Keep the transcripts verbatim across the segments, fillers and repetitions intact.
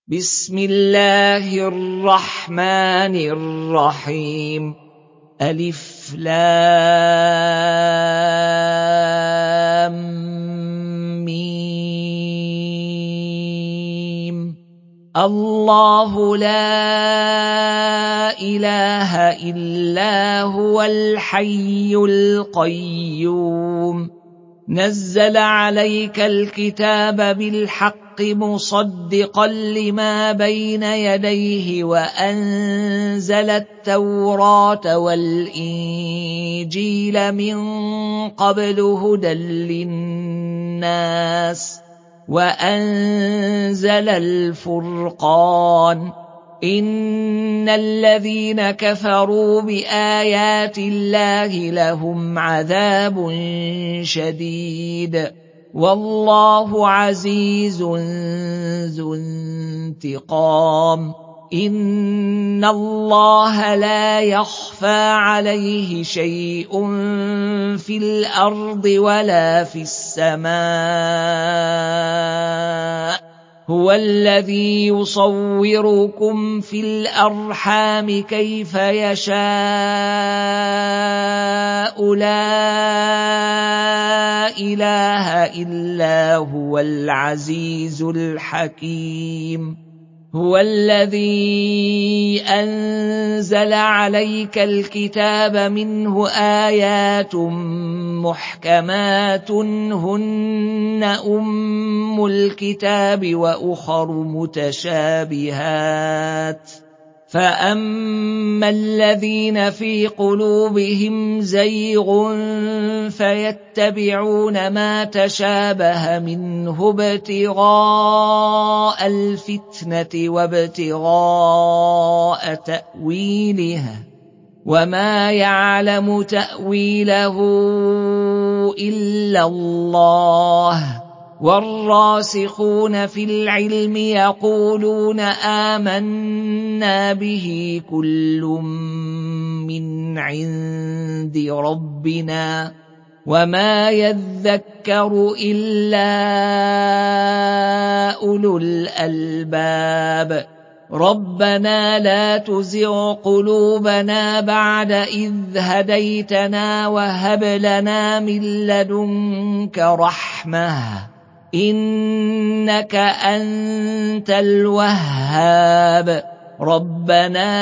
بسم الله الرحمن الرحيم ألف لام ميم الله لا إله إلا هو الحي القيوم نزل عليك الكتاب بالحق مصدقا لما بين يديه وأنزل التوراة والإنجيل من قبل هدى للناس وأنزل الفرقان إن الذين كفروا بآيات الله لهم عذاب شديد والله عزيز ذو انتقام إن الله لا يخفى عليه شيء في الأرض ولا في السماء هو الذي يصوركم في الأرحام كيف يشاء لا إله إلا هو العزيز الحكيم هو الذي أنزل عليك الكتاب منه آيات محكمات هن أم الكتاب وأخر متشابهات فأما الذين في قلوبهم زيغ فيتبعون ما تشابه منه ابتغاء الفتنة وابتغاء تأويله وما يعلم تأويله إلا الله والراسخون في العلم يقولون آمنا به كل من عند ربنا وما يذكر إلا أولو الألباب ربنا لا تزغ قلوبنا بعد إذ هديتنا وهب لنا من لدنك رحمة إنك أنت الوهاب ربنا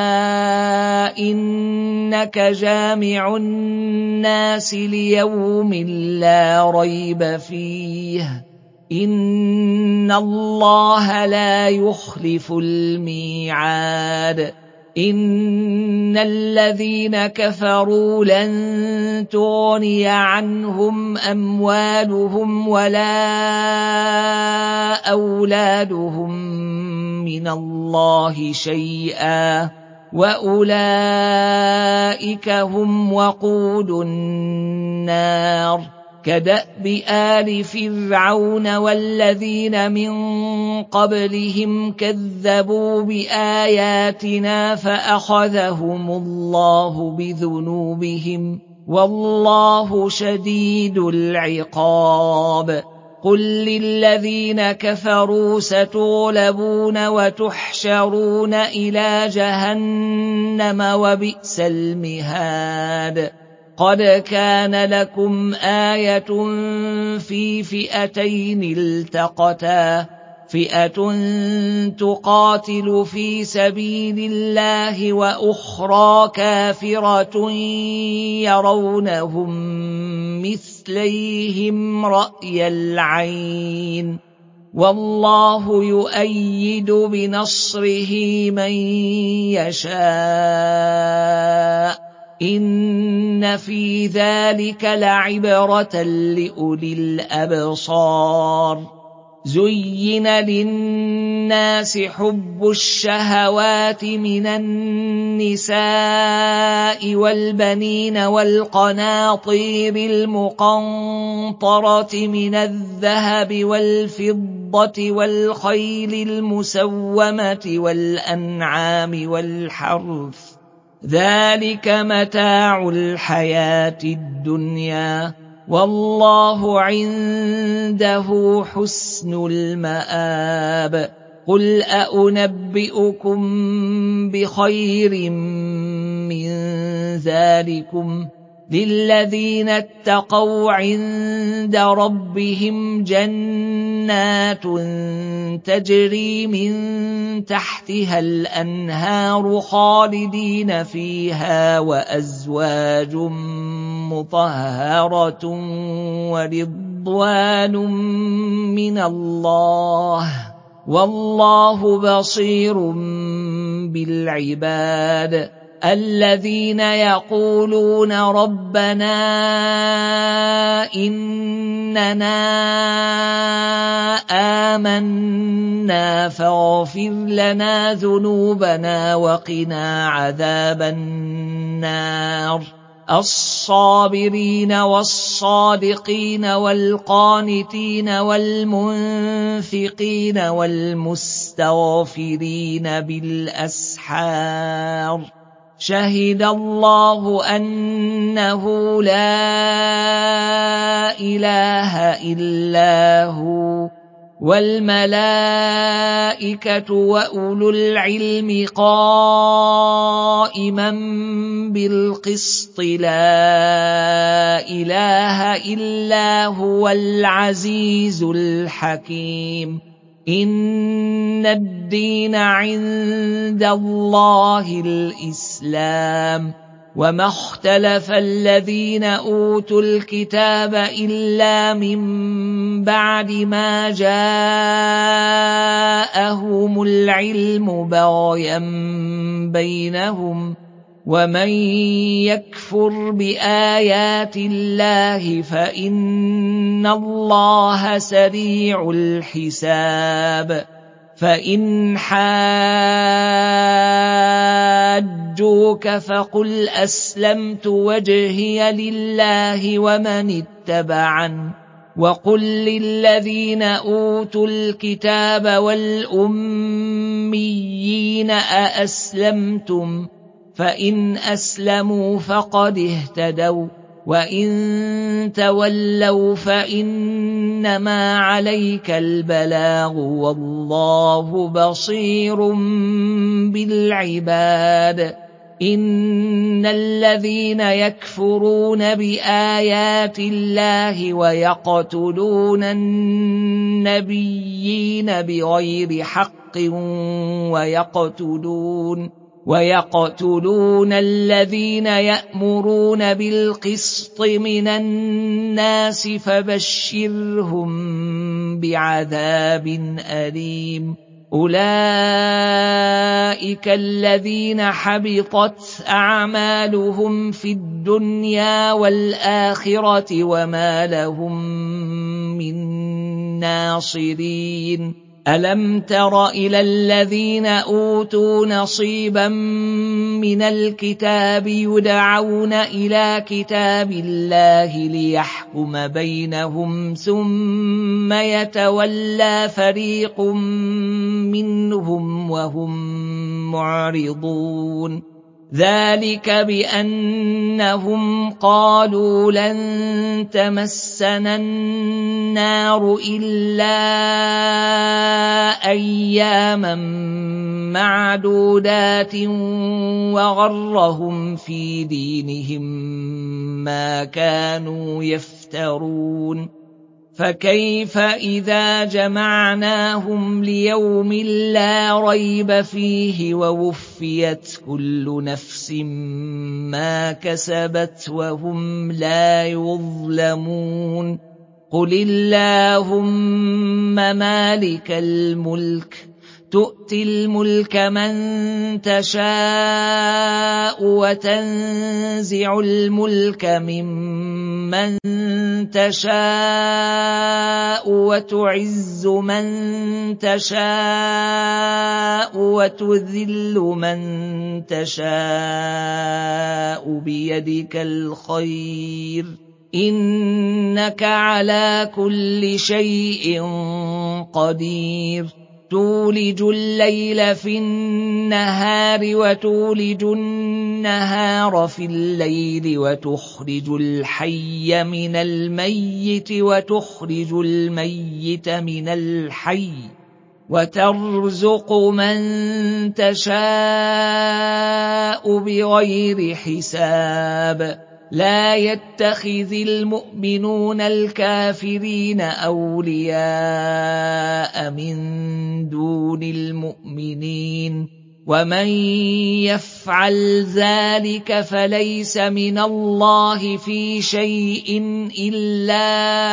إنك جامع الناس ليوم لا ريب فيه إن الله لا يخلف الميعاد إن الذين كفروا لن تغني عنهم أموالهم ولا أولادهم من الله شيئا وأولئك هم وقود النار كدأب آل فرعون والذين من قبلهم كذبوا بآياتنا فأخذهم الله بذنوبهم والله شديد العقاب قل للذين كفروا ستغلبون وتحشرون إلى جهنم وبئس المهاد قد كان لكم آية في فئتين التقتا فئة تقاتل في سبيل الله وأخرى كافرة يرونهم مثليهم رأي العين والله يؤيد بنصره من يشاء إن في ذلك لعبرة لأولي الأبصار زين للناس حب الشهوات من النساء والبنين والقناطير المقنطرة من الذهب والفضة والخيل المسومة والأنعام والحرث ذلك متاع الحياة الدنيا والله عنده حسن المآب قل أأنبئكم بخير من ذلكم للذين اتقوا عند ربهم جنات تجري من تحتها الأنهار خالدين فيها وأزواج مطهرة ورضوان من الله والله بصير بالعباد الذين يقولون ربنا إننا آمنا فاغفر لنا ذنوبنا وقنا عذاب النار الصابرين والصادقين والقانتين والمنفقين والمستغفرين بالأسحار شهد الله أنه لا إله إلا هو والملائكة وأولو العلم قائما بالقسط لا إله إلا هو العزيز الحكيم إن الدين عند الله الإسلام وما اختلف الذين أوتوا الكتاب إلا من بعد ما جاءهم العلم بغيا بينهم ومن يكفر بآيات الله فإن الله سريع الحساب فإن حاجوك فقل أسلمت وجهي لله ومن اتبعني وقل للذين أوتوا الكتاب والأميين أأسلمتم فإن أسلموا فقد اهتدوا وإن تولوا فإنما عليك البلاغ والله بصير بالعباد إن الذين يكفرون بآيات الله ويقتلون النبيين بغير حق ويقتلون ويقتلون الذين يأمرون بالقسط من الناس فبشرهم بعذاب أليم أولئك الذين حبطت أعمالهم في الدنيا والآخرة وما لهم من ناصرين ألم تر إلى الذين أوتوا نصيبا من الكتاب يدعون إلى كتاب الله ليحكم بينهم ثم يتولى فريق منهم وهم معرضون ذلك بأنهم قالوا لن تمسنا النار إلا أياما معدودات وغرهم في دينهم ما كانوا يفترون فكيف إذا جمعناهم ليوم لا ريب فيه ووفيت كل نفس ما كسبت وهم لا يظلمون قل اللهم مالك الملك تؤتي الملك من تشاء وتنزع الملك ممن تشاء وتعز من تشاء وتذل من تشاء بيدك الخير إنك على كل شيء قدير تولج الليل في النهار وتولج النهار في الليل وتخرج الحي من الميت وتخرج الميت من الحي وترزق من تشاء بغير حساب لا يتخذ المؤمنون الكافرين أولياء من دون المؤمنين ومن يفعل ذلك فليس من الله في شيء إلا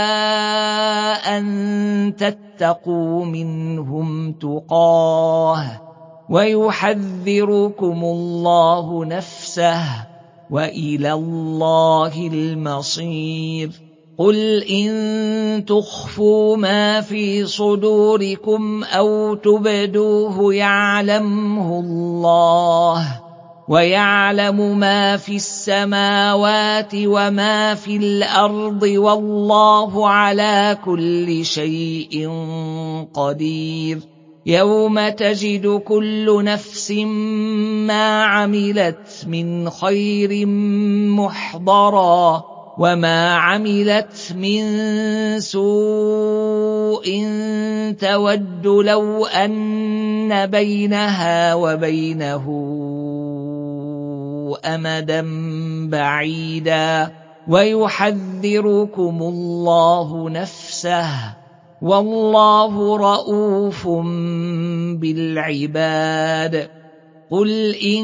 أن تتقوا منهم تقاه ويحذركم الله نفسه وإلى الله المصير قل إن تخفوا ما في صدوركم أو تبدوه يعلمه الله ويعلم ما في السماوات وما في الأرض والله على كل شيء قدير يوم تجد كل نفس ما عملت من خير محضرا وما عملت من سوء تود لو أن بينها وبينه أمدا بعيدا ويحذركم الله نفسه والله رءوف بالعباد قل إن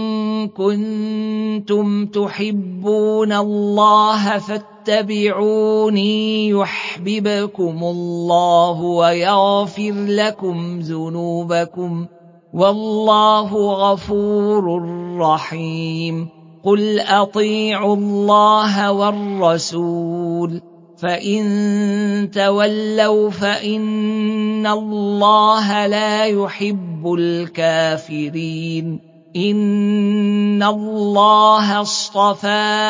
كنتم تحبون الله فاتبعوني يحببكم الله ويغفر لكم ذنوبكم والله غفور رحيم قل أطيعوا الله والرسول فإن تولوا فإن الله لا يحب الكافرين إن الله اصطفى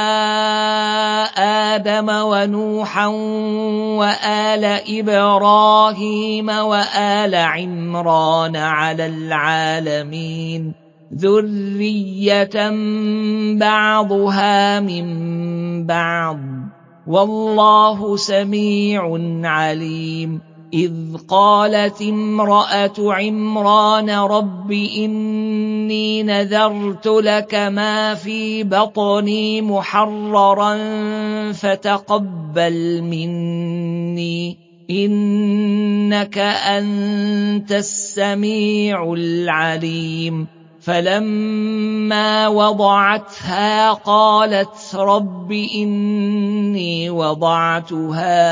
آدم ونوحا وآل إبراهيم وآل عمران على العالمين ذرية بعضها من بعض والله سميع عليم إذ قالت امرأة عمران رب إني نذرت لك ما في بطني محررا فتقبل مني إنك أنت السميع العليم فلما وضعتها قالت رب إني وضعتها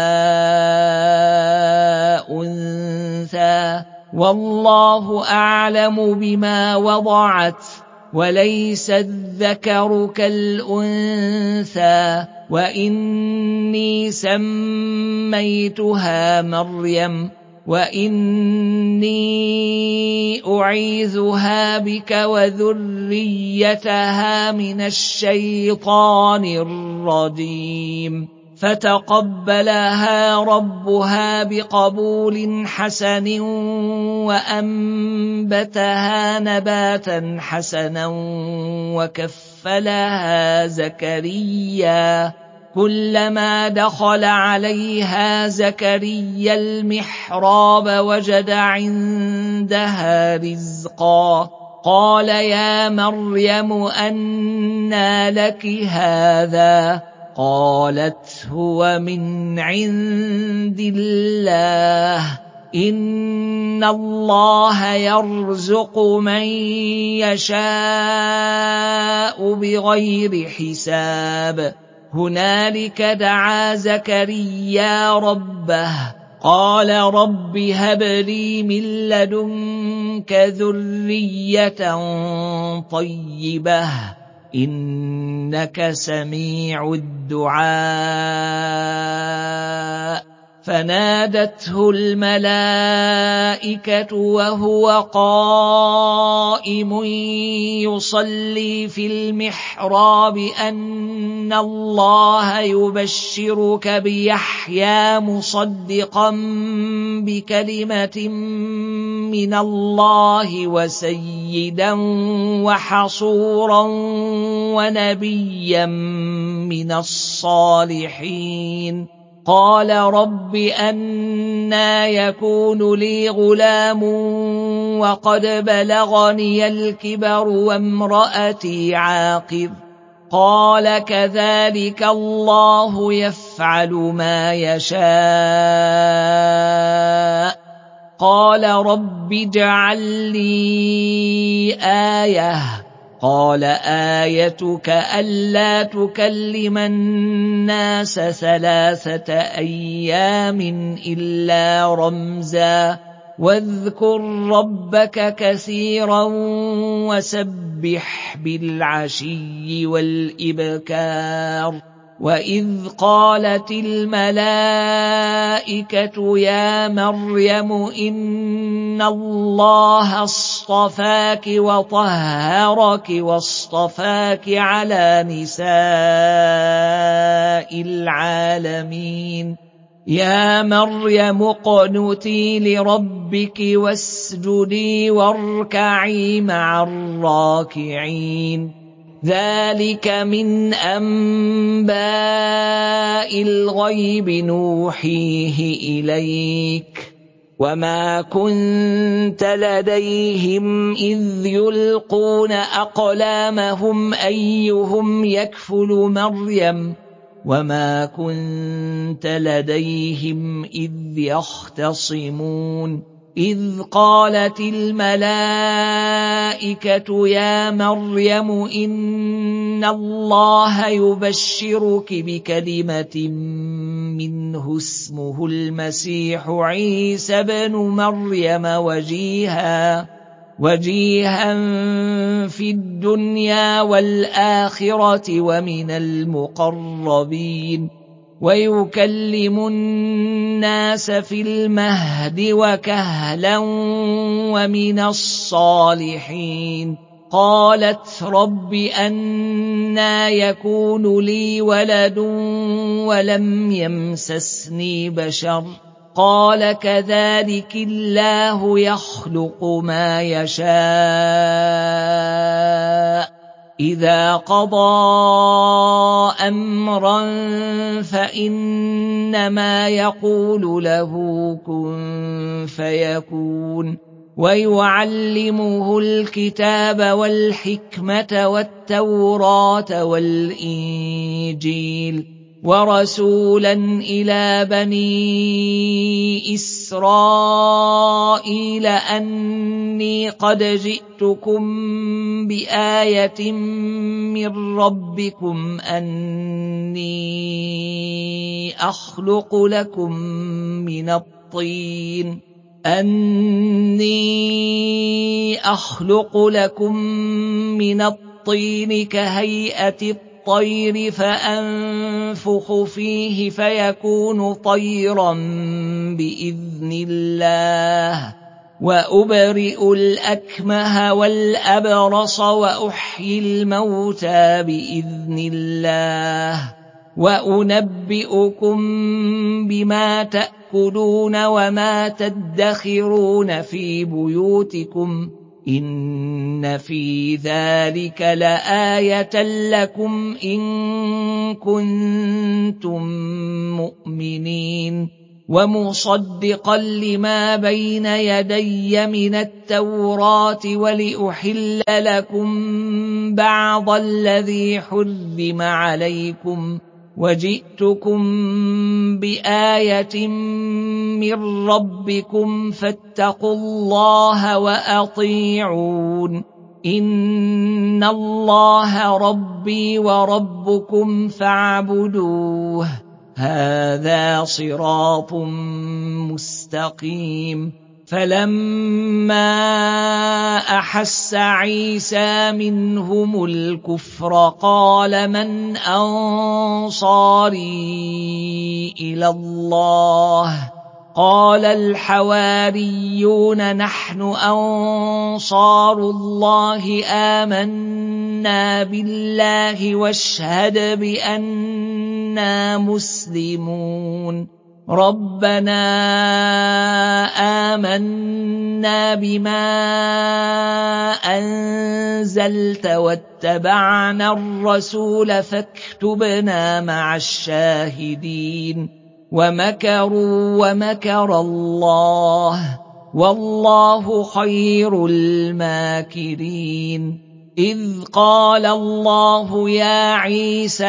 أنثى والله أعلم بما وضعت وليس الذكر كالأنثى وإني سميتها مريم وإني أعيذها بك وذريتها من الشيطان الرجيم فتقبلها ربها بقبول حسن وأنبتها نباتا حسنا وكفلها زكريا كلما دخل عليها زكريا المحراب وجد عندها رزقا قال يا مريم أنى لك هذا قالت هو من عند الله إن الله يرزق من يشاء بغير حساب هنالك دعا زكريا ربه قال رب هب لي من لدنك ذرية طيبة إنك سميع الدعاء فنادته الملائكة وهو قائم يصلي في المحراب أن الله يبشرك بيحيى مصدقا بكلمة من الله وسيدا وحصورا ونبيا من الصالحين قال رب أنى يكون لي غلام وقد بلغني الكبر وامرأتي عاقر قال كذلك الله يفعل ما يشاء قال رب اجعل لي آية قال آيتك ألا تكلم الناس ثلاثة أيام إلا رمزا واذكر ربك كثيرا وسبح بالعشي والإبكار وإذ قالت الملائكة يا مريم إن الله اصطفاك وطهرك واصطفاك على نساء العالمين يا مريم اقنتي لربك واسجدي واركعي مع الراكعين ذلك من أنباء الغيب نوحيه إليك وما كنت لديهم إذ يلقون أقلامهم أيهم يكفل مريم وما كنت لديهم إذ يختصمون إذ قالت الملائكة يا مريم إن الله يبشرك بكلمة منه اسمه المسيح عيسى بن مريم وجيها وجيها في الدنيا والآخرة ومن المقربين ويكلم الناس في المهد وكهلا ومن الصالحين قالت رب أنى يكون لي ولد ولم يمسسني بشر قال كذلك الله يخلق ما يشاء إذا قضى أمرا فإنما يقول له كن فيكون ويعلمه الكتاب والحكمة والتوراة والإنجيل ورسولا إلى بني إسرائيل أني قد جئتكم بآية من ربكم أني أخلق لكم من الطين أني أخلق لكم من الطين كهيئة الطير فأنفخ فيه فيكون طيرا بإذن الله وأبرئ الأكمه والأبرص وأحيي الموتى بإذن الله وأنبئكم بما تأكلون وما تدخرون في بيوتكم إن في ذلك لآية لكم إن كنتم مؤمنين ومصدقا لما بين يدي من التوراة ولأحل لكم بعض الذي حرم عليكم وجئتكم بآية من ربكم فاتقوا الله وأطيعون إن الله ربي وربكم فاعبدوه هذا صراط مستقيم فلما أحس عيسى منهم الكفر قال من أنصاري إلى الله قال الحواريون نحن أنصار الله آمنا بالله واشهد بأننا مسلمون ربنا آمنا بما أنزلت واتبعنا الرسول فاكتبنا مع الشاهدين ومكروا ومكر الله والله خير الماكرين إذ قال الله يا عيسى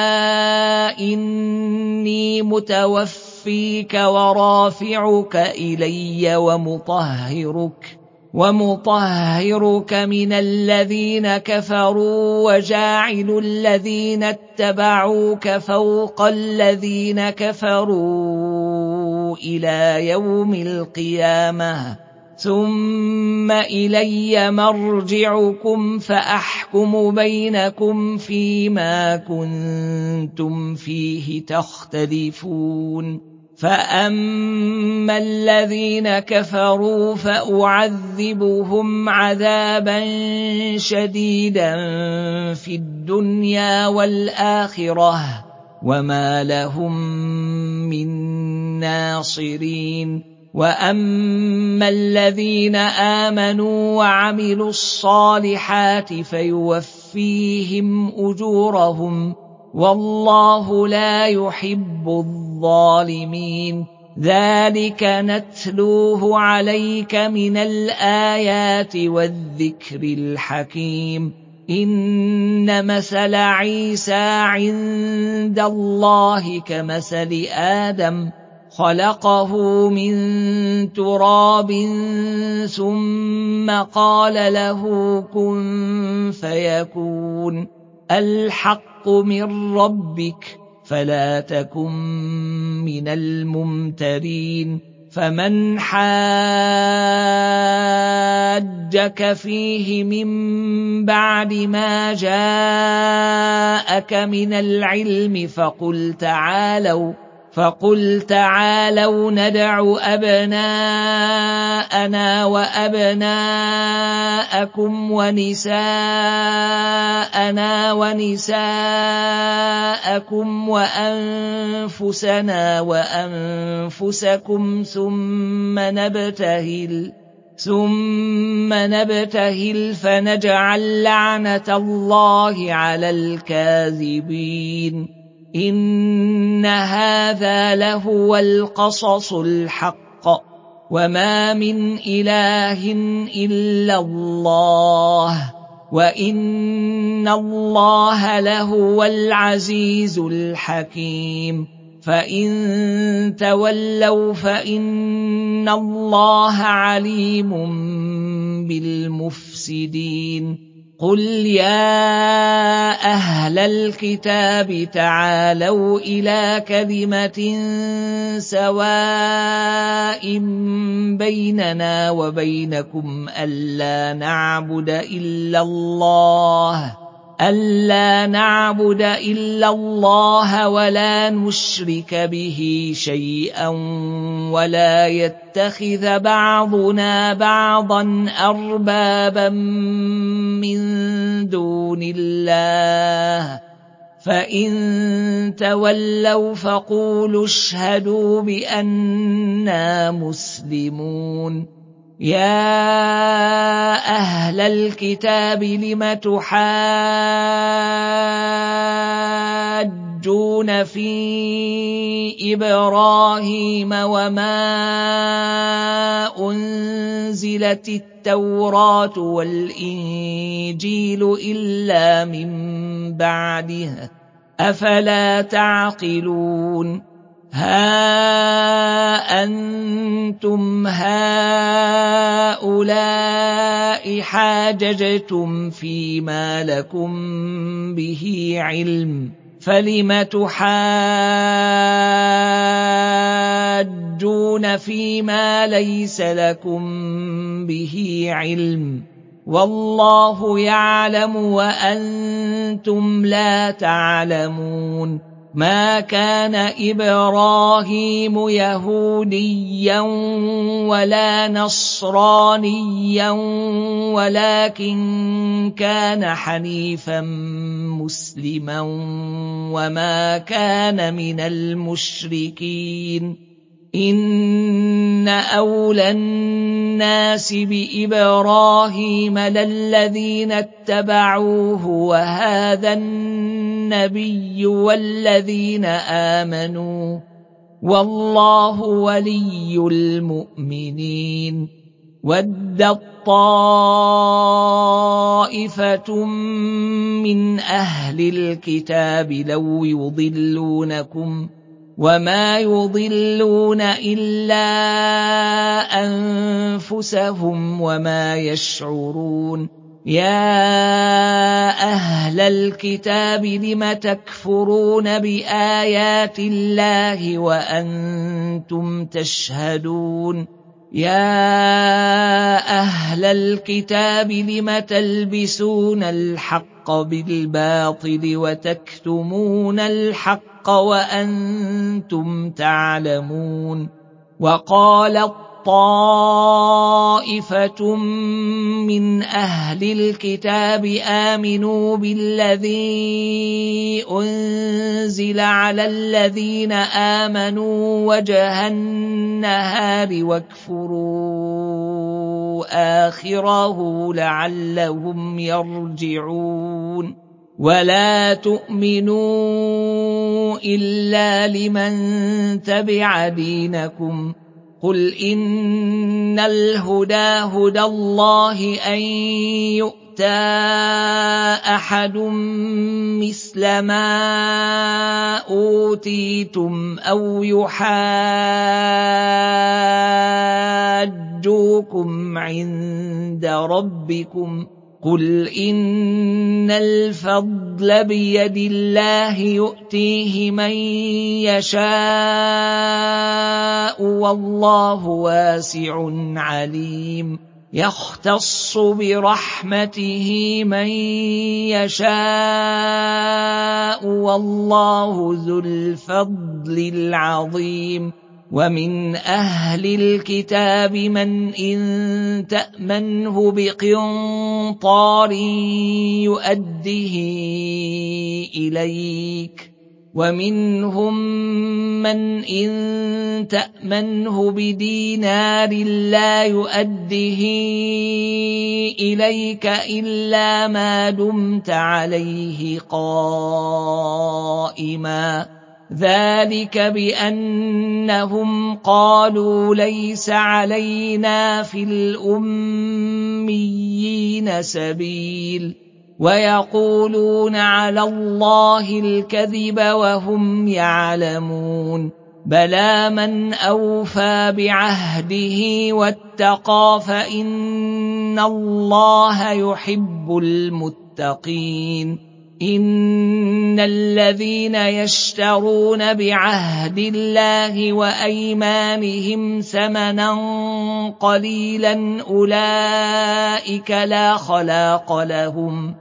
إني متوفيك ورافعك إلي ومطهرك ومطهرك من الذين كفروا وجاعل الذين اتبعوك فوق الذين كفروا إلى يوم القيامة ثم إلي مرجعكم فأحكم بينكم فيما كنتم فيه تختلفون فأما الذين كفروا فأعذبهم عذابا شديدا في الدنيا والآخرة وما لهم من ناصرين وأما الذين آمنوا وعملوا الصالحات فيوفيهم أجورهم والله لا يحب الظالمين ذلك نتلوه عليك من الآيات والذكر الحكيم إن مثل عيسى عند الله كمثل آدم خلقه من تراب ثم قال له كن فيكون الحق من ربك فلا تكن من الممترين فمن حاجك فيه من بعد ما جاءك من العلم فقل تعالوا فقل تعالوا ندع أبناءنا وأبناءكم ونساءنا ونساءكم وأنفسنا وأنفسكم ثم نبتهل ثم نبتهل فنجعل لعنة الله على الكاذبين إن هذا لهو القصص الحق وما من إله إلا الله وإن الله لهو العزيز الحكيم فإن تولوا فإن الله عليم بالمفسدين قل يا أهل الكتاب تعالوا إلى كلمة سواء بيننا وبينكم ألا نعبد إلا الله ألا نعبد إلا الله ولا نشرك به شيئا ولا يتخذ بعضنا بعضا أربابا من دون الله فإن تولوا فقولوا اشهدوا بأننا مسلمون يا أهل الكتاب لم تحاجون في إبراهيم وما أنزلت التوراة والإنجيل إلا من بعده أفلا تعقلون ها أنتم هؤلاء حاججتم فيما لكم به علم فلم تحاجون فيما ليس لكم به علم والله يعلم وأنتم لا تعلمون ما كان إبراهيم يهوديا ولا نصرانيا ولكن كان حنيفا مسلما وما كان من المشركين إن أولى الناس بإبراهيم للذين اتبعوه وهذا النبي والذين آمنوا والله ولي المؤمنين. ودت طائفة من أهل الكتاب لو يضلونكم وما يضلون إلا أنفسهم وما يشعرون. يا أهل الكتاب لم تكفرون بآيات الله وأنتم تشهدون. يا أهل الكتاب لم تلبسون الحق بالباطل وتكتمون الحق وأنتم تعلمون. وقالت طائفة من أهل الكتاب آمنوا بالذي أنزل على الذين آمنوا وجه النهار واكفروا آخره لعلهم يرجعون. ولا تؤمنوا إلا لمن تبع دينكم. قل إن الهدى هدى الله أن يؤتى أحد مثل ما أوتيتم أو يحاجوكم عند ربكم. قل إن الفضل بيد الله يؤتيه من يشاء والله واسع عليم. يختص برحمته من يشاء والله ذو الفضل العظيم. ومن أهل الكتاب من إن تأمنه بقنطار يؤده إليك ومنهم من إن تأمنه بدينار لا يؤده إليك إلا ما دمت عليه قائما. ذلك بأنهم قالوا ليس علينا في الأميين سبيل ويقولون على الله الكذب وهم يعلمون. بلى من أوفى بعهده واتقى فإن الله يحب المتقين. إن الذين يشترون بعهد الله وأيمانهم ثمنا قليلا أولئك لا خلاق لهم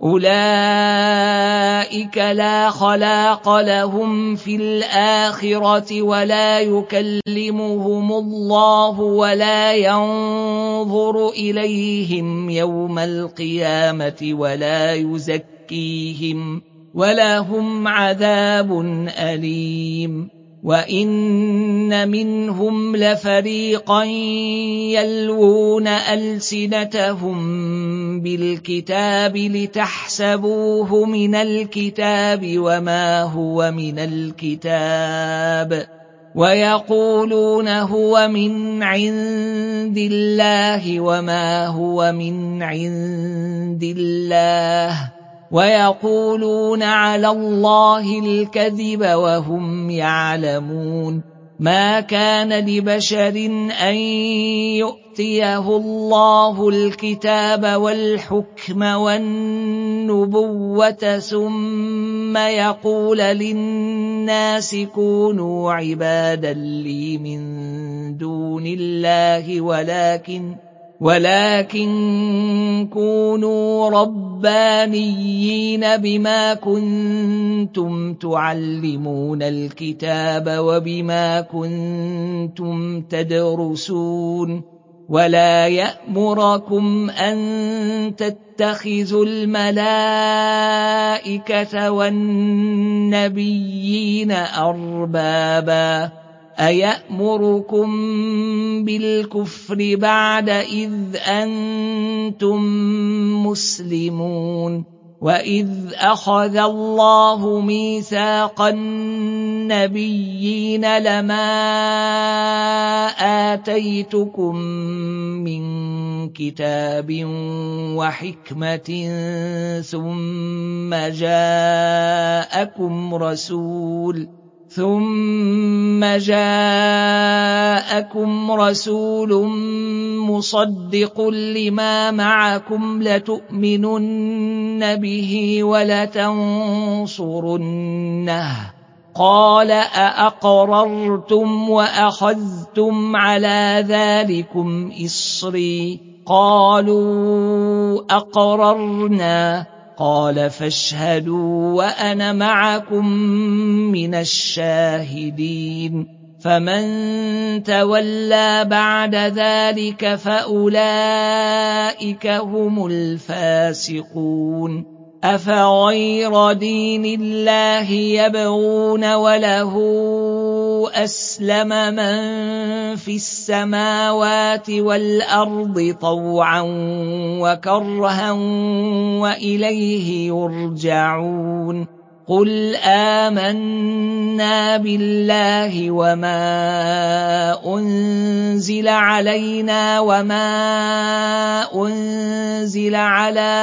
أولئك لا خلاق لهم في الآخرة ولا يكلمهم الله ولا ينظر إليهم يوم القيامة ولا يزكيهم ولهم عذاب أليم. وإن منهم لفريقا يلوون ألسنتهم بالكتاب لتحسبوه من الكتاب وما هو من الكتاب ويقولون هو من عند الله وما هو من عند الله ويقولون على الله الكذب وهم يعلمون. ما كان لبشر أن يؤتيه الله الكتاب والحكم والنبوة ثم يقول للناس كونوا عبادا لي من دون الله ولكن ولكن كونوا ربانيين بما كنتم تعلمون الكتاب وبما كنتم تدرسون. ولا يأمركم أن تتخذوا الملائكة والنبيين أربابا أيأمركم بالكفر بعد إذ أنتم مسلمون. وَإِذْ أَخَذَ اللَّهُ مِيثَاقَ النَّبِيِّينَ لَمَا آتَيْتُكُم مِّن كِتَابٍ وَحِكْمَةٍ ثُمَّ جَاءَكُمْ رَسُولٌ ثُمَّ جاءكم رسول مصدق لما معكم لتؤمنن به ولتنصرنه قال أأقررتم وأخذتم على ذلكم إصري قالوا أقررنا قال فاشهدوا وأنا معكم من الشاهدين فمن تولى بعد ذلك فأولئك هم الفاسقون أفغير دين الله يبغون وله أسلم من في السماوات والأرض طوعا وكرها وإليه يرجعون قل آمنا بالله وما أنزل علينا وما أنزل على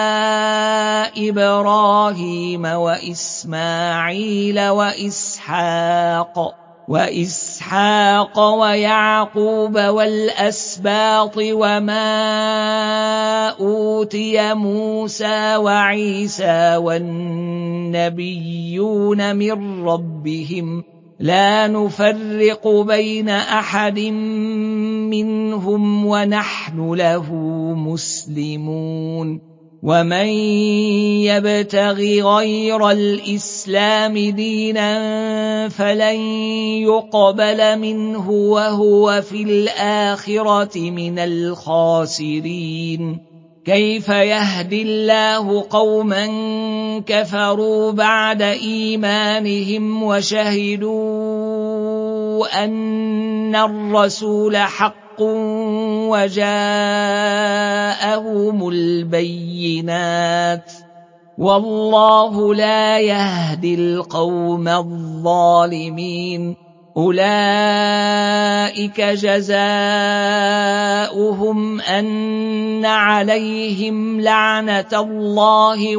إبراهيم وإسماعيل وإسحاق وإسحاق ويعقوب والأسباط وما أوتي موسى وعيسى والنبيون من ربهم لا نفرق بين أحد منهم ونحن له مسلمون ومن يبتغ غير الإسلام دينا فلن يقبل منه وهو في الآخرة من الخاسرين كيف يهدي الله قوما كفروا بعد إيمانهم وشهدوا أن الرسول حق وجاءهم البينات والله لا يهدي القوم الظالمين أولئك جزاؤهم أن عليهم لعنة الله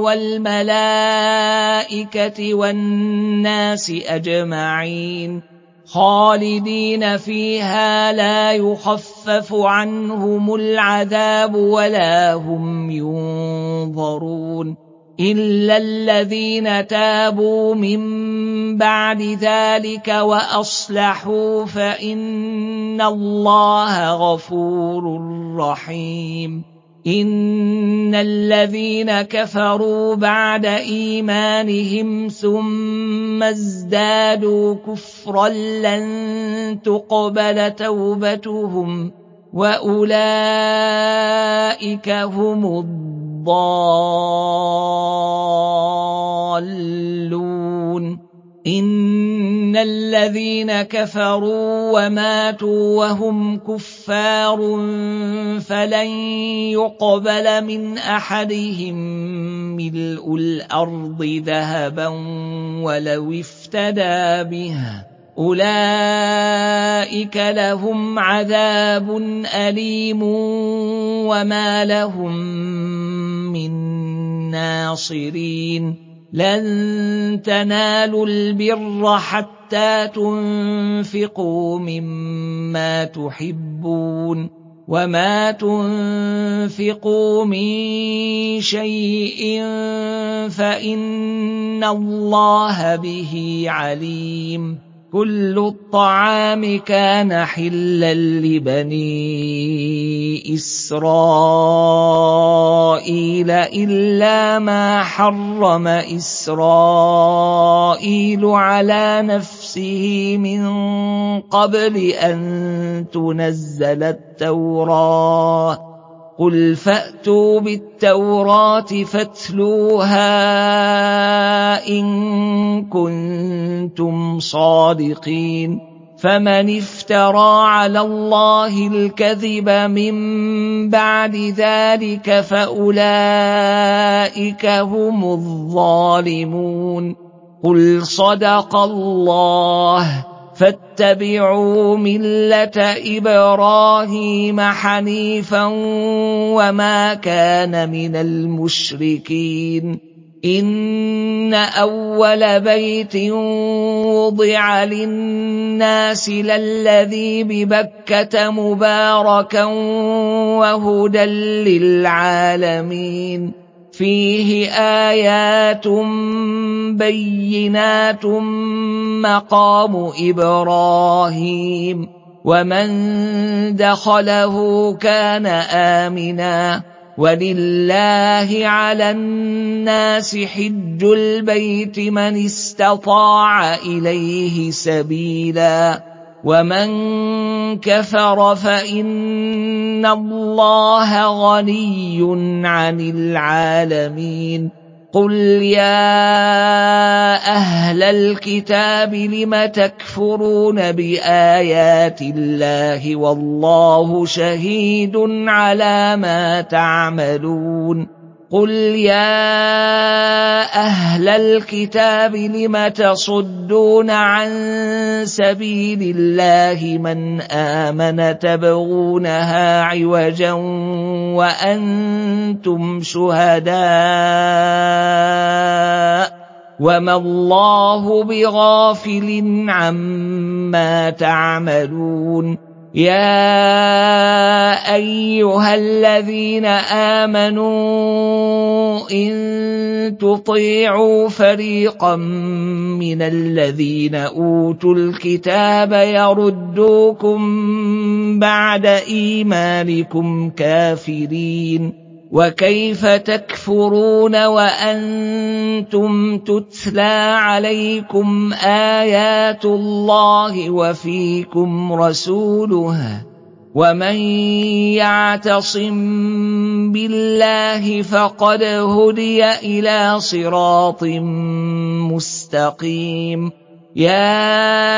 والملائكة والناس أجمعين خالدين فيها لا يخفف عنهم العذاب ولا هم ينظرون إلا الذين تابوا من بعد ذلك وأصلحوا فإن الله غفور رحيم إن الذين كفروا بعد إيمانهم ثم ازدادوا كفرا لن تقبل توبتهم وأولئك هم الضالون إن الذين كفروا وماتوا وهم كفار فلن يقبل من أحدهم ملء الأرض ذهبا ولو افتدى به أولئك لهم عذاب أليم وما لهم من ناصرين لن تنالوا البر حتى تنفقوا مما تحبون وما تنفقوا من شيء فإن الله به عليم كل الطعام كان حلا لبني إسرائيل إلا ما حرم إسرائيل على نفسه من قبل أن تنزل التوراة قل فأتوا بالتوراة فاتلوها إن كنتم صادقين فمن افترى على الله الكذب من بعد ذلك فأولئك هم الظالمون. قل صدق الله، فاتبعوا ملة إبراهيم حنيفا وما كان من المشركين. إن أول بيت وضع للناس للذي ببكة مباركا وهدى للعالمين، فيه آيات بينات مقام إبراهيم، ومن دخله كان آمنا، ولله على الناس حج البيت من استطاع إليه سبيلا، ومن كفر فإن الله غني عن العالمين. قل يا أهل الكتاب لم تكفرون بآيات الله والله شهيد على ما تعملون. قل يا أهل الكتاب لم تصدون عن سبيل الله من آمن تبغونها عوجا وأنتم شهداء وما الله بغافل عما تعملون. يا أيها الذين آمنوا إن تطيعوا فريقا من الذين أوتوا الكتاب يردوكم بعد إيمانكم كافرين، وكيف تكفرون وأنتم تتلى عليكم آيات الله وفيكم رسوله، ومن يعتصم بالله فقد هدي إلى صراط مستقيم. يا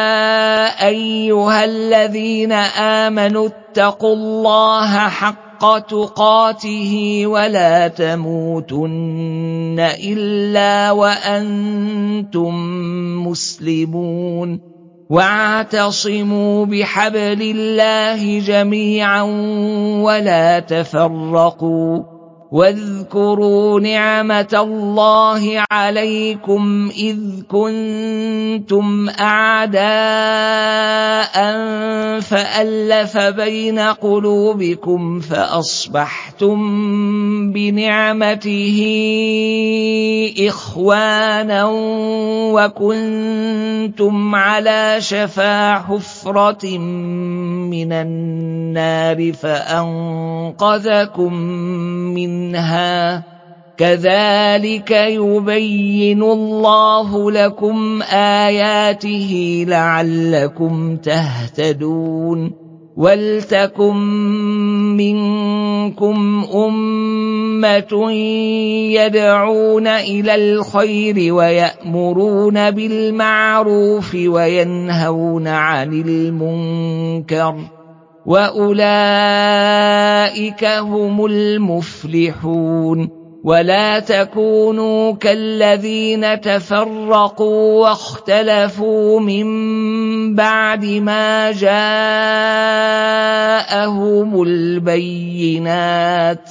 أيها الذين آمنوا اتقوا الله حق تقاته ولا تموتن إلا وأنتم مسلمون، واعتصموا بحبل الله جميعا ولا تفرقوا، واذكروا نعمة الله عليكم إذ كنتم أعداء فألف بين قلوبكم فأصبحتم بنعمته إخوانا وكنتم على شفا حفرة من النار فأنقذكم منها. كذلك يبين الله لكم آياته لعلكم تهتدون. ولتكن منكم أمة يدعون إلى الخير ويأمرون بالمعروف وينهون عن المنكر، وأولئك هم المفلحون. ولا تكونوا كالذين تفرقوا واختلفوا من بعد ما جاءهم البينات،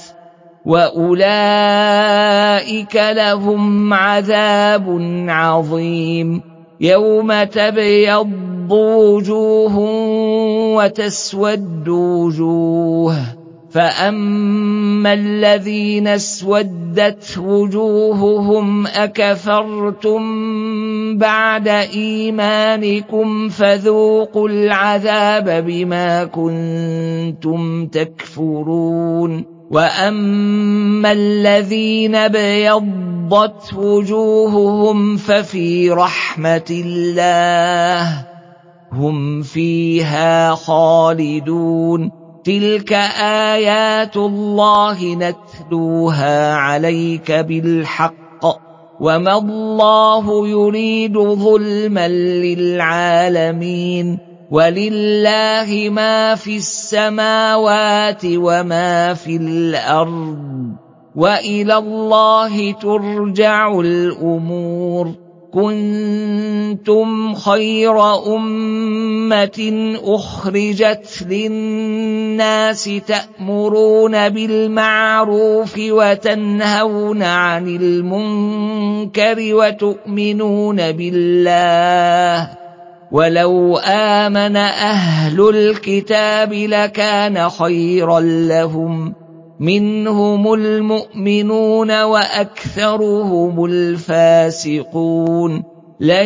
وأولئك لهم عذاب عظيم. يوم تبيض وجوه وتسود وجوه، فأما الذين اسودت وجوههم أكفرتم بعد إيمانكم فذوقوا العذاب بما كنتم تكفرون. وأما الذين ابيضت وجوههم ففي رحمة الله هم فيها خالدون. تلك آيات الله نتلوها عليك بالحق، وما الله يريد ظلما للعالمين، وَلِلَّهِ مَا فِي السَّمَاوَاتِ وَمَا فِي الْأَرْضِ وَإِلَى اللَّهِ تُرْجَعُ الْأُمُورُ كُنتُمْ خَيْرَ أُمَّةٍ أُخْرِجَتْ لِلنَّاسِ تَأْمُرُونَ بِالْمَعْرُوفِ وَتَنْهَوْنَ عَنِ الْمُنكَرِ وَتُؤْمِنُونَ بِاللَّهِ وَلَوْ آمَنَ أَهْلُ الْكِتَابِ لَكَانَ خَيْرًا لَّهُم مِّنْهُمُ الْمُؤْمِنُونَ وَأَكْثَرُهُمُ الْفَاسِقُونَ لَن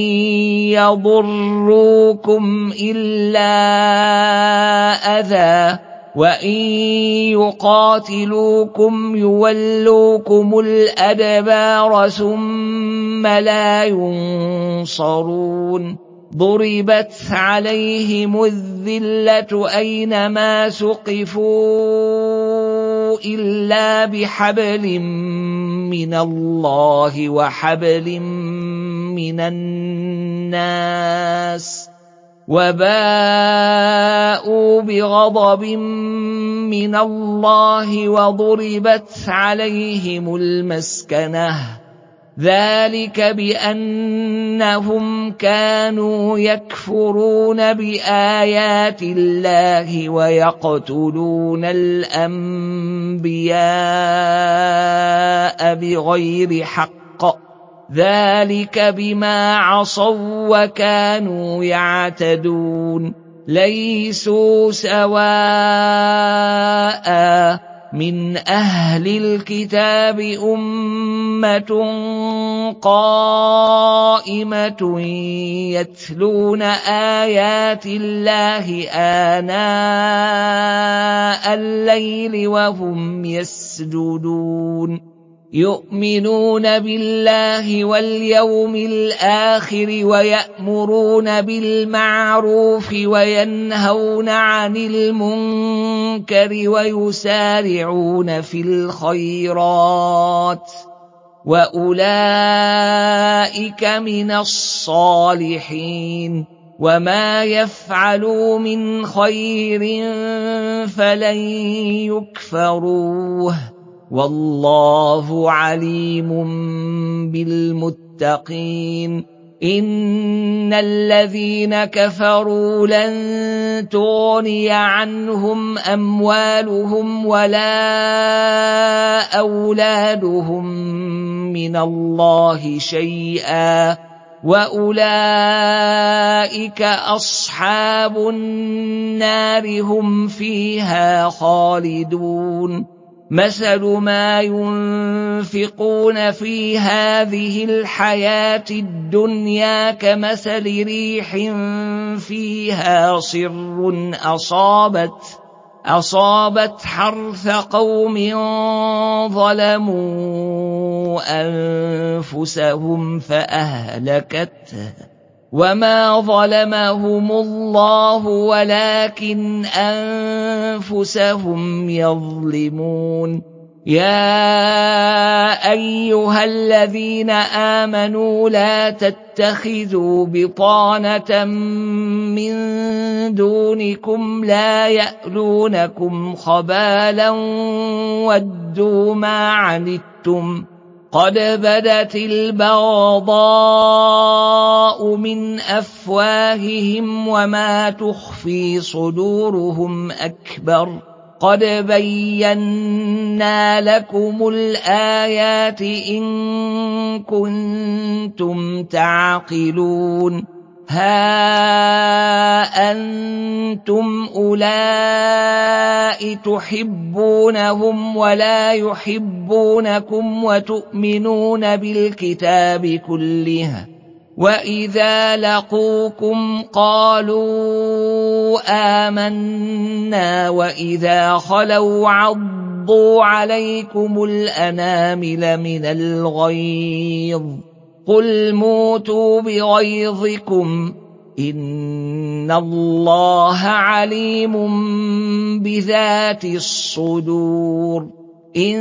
يَضُرُّوكُمْ إِلَّا أَذًى وَإِن يُقَاتِلُوكُمْ يُوَلُّوكُمُ الْأَدْبَارَ ثُمَّ لَا يُنصَرُونَ ضُرِبَتْ عَلَيْهِمُ الذِّلَّةُ أَيْنَمَا ثُقِفُوا إِلَّا بِحَبْلٍ مِّنَ اللَّهِ وَحَبْلٍ مِّنَ النَّاسِ وَبَاءُوا بِغَضَبٍ مِّنَ اللَّهِ وَضُرِبَتْ عَلَيْهِمُ الْمَسْكَنَةُ ذَلِكَ بِأَنَّهُمْ كَانُوا يَكْفُرُونَ بِآيَاتِ اللَّهِ وَيَقْتُلُونَ الْأَنبِيَاءَ بِغَيْرِ حَقٍّ ذَلِكَ بِمَا عَصَوا وَّكَانُوا يَعْتَدُونَ لَيْسُوا سَوَاءً مِّنْ أَهْلِ الْكِتَابِ أُمَّةٌ قَائِمَةٌ يَتْلُونَ آيَاتِ اللَّهِ آنَاءَ اللَّيْلِ وَهُمْ يَسْجُدُونَ يُؤْمِنُونَ بِاللَّهِ وَالْيَوْمِ الْآخِرِ وَيَأْمُرُونَ بِالْمَعْرُوفِ وَيَنْهَوْنَ عَنِ الْمُنكَرِ وَيُسَارِعُونَ فِي الْخَيْرَاتِ وَأُولَئِكَ مِنَ الصَّالِحِينَ وَمَا يَفْعَلُوا مِنْ خَيْرٍ فَلَن يُكْفَرُوهُ وَاللَّهُ عَلِيمٌ بِالْمُتَّقِينَ إِنَّ الَّذِينَ كَفَرُوا لَن تُغْنِيَ عَنْهُمْ أَمْوَالُهُمْ وَلَا أَوْلَادُهُم مِّنَ اللَّهِ شَيْئًا وَأُولَئِكَ أَصْحَابُ النَّارِ هُمْ فِيهَا خَالِدُونَ مَثَلُ مَا يُنفِقُونَ فِي هَٰذِهِ الْحَيَاةِ الدُّنْيَا كَمَثَلِ رِيحٍ فِيهَا صِرٌّ أَصَابَتْ أَصَابَتْ حَرْثَ قَوْمٍ ظَلَمُوا أَنفُسَهُمْ فَأَهْلَكَتْهُ وَمَا ظَلَمَهُمُ اللَّهُ وَلَٰكِنْ أَنفُسَهُمْ يَظْلِمُونَ يَا أَيُّهَا الَّذِينَ آمَنُوا لَا تَتَّخِذُوا بِطَانَةً مِّن دُونِكُمْ لَا يَأْلُونَكُمْ خَبَالًا وَدُّوا مَا عَنِتُّمْ قَدْ بَدَتِ الْبَغْضَاءُ مِنْ أَفْوَاهِهِمْ وَمَا تُخْفِي صُدُورُهُمْ أَكْبَرُ قَدْ بَيَّنَّا لَكُمُ الْآيَاتِ إِن كُنتُمْ تَعْقِلُونَ هَا أَنتُمْ أُولَاءِ تُحِبُّونَهُمْ وَلَا يُحِبُّونَكُمْ وَتُؤْمِنُونَ بِالْكِتَابِ كُلِّهِ وَإِذَا لَقُوكُمْ قَالُوا آمَنَّا وَإِذَا خَلَوْا عَضُّوا عَلَيْكُمُ الْأَنَامِلَ مِنَ الْغَيْظِ قُلْ مُوتُوا بِغَيْظِكُمْ إِنَّ اللَّهَ عَلِيمٌ بِذَاتِ الصُّدُورِ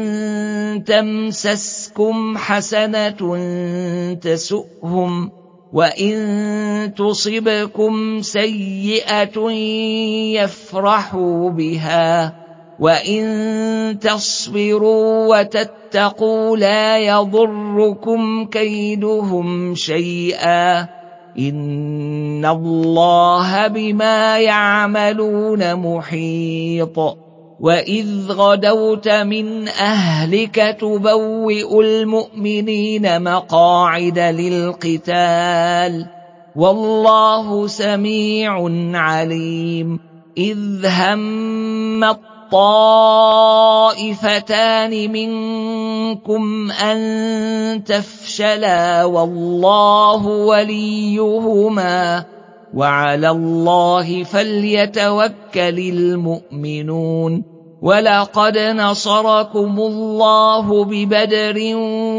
إِن تَمْسَسْكُمْ حَسَنَةٌ تَسُؤْهُمْ وإن تصبكم سيئة يفرحوا بها وإن تصبروا وتتقوا لا يضركم كيدهم شيئا إن الله بما يعملون محيط وإذ غدوت من أهلك تبوئ المؤمنين مقاعد للقتال والله سميع عليم إذ هم الطائفتان منكم أن تفشلا والله وليهما وعلى الله فليتوكل المؤمنون ولقد نصركم الله ببدر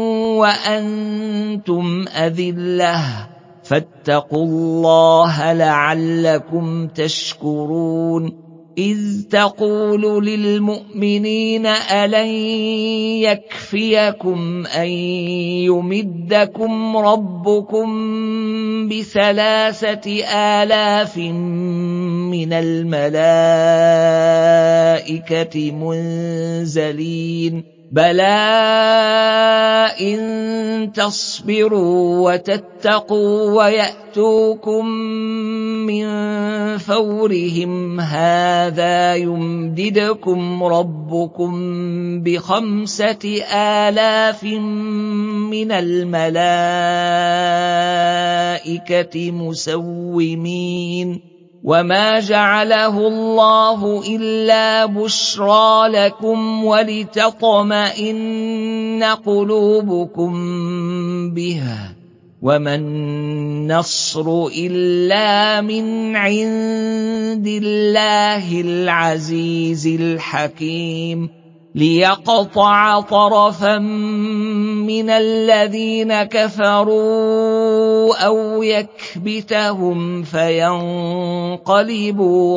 وأنتم أذلة فاتقوا الله لعلكم تشكرون إذ تقول للمؤمنين ألن يكفيكم أن يمدكم ربكم بثلاثة آلاف من الملائكة منزلين بلى إن تصبروا وتتقوا ويأتوكم من فورهم هذا يمددكم ربكم بخمسة آلاف من الملائكة مسومين وما جعله الله إلا بشرى لكم ولتطمئن قلوبكم به وما النصر إلا من عند الله العزيز الحكيم ليقطع طرفا من الذين كفروا أو يكبتهم فينقلبوا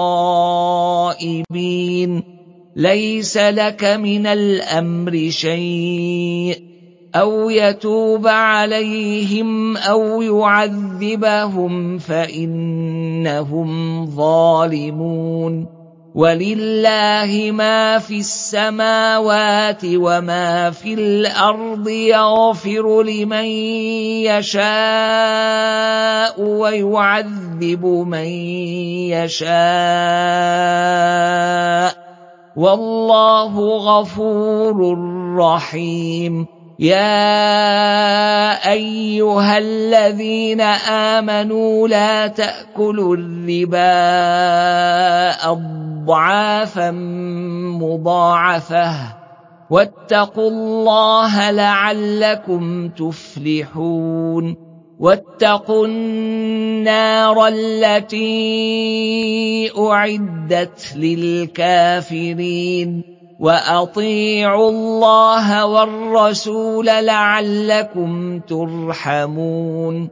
خائبين ليس لك من الأمر شيء أو يتوب عليهم أو يعذبهم فإنهم ظالمون ولله ما في السماوات وما في الأرض يغفر لمن يشاء ويعذب من يشاء والله غفور رحيم يا أيها الذين آمنوا لا تأكلوا الربا أضعافا مضاعفة واتقوا الله لعلكم تفلحون واتقوا النار التي أعدت للكافرين وأطيعوا الله والرسول لعلكم ترحمون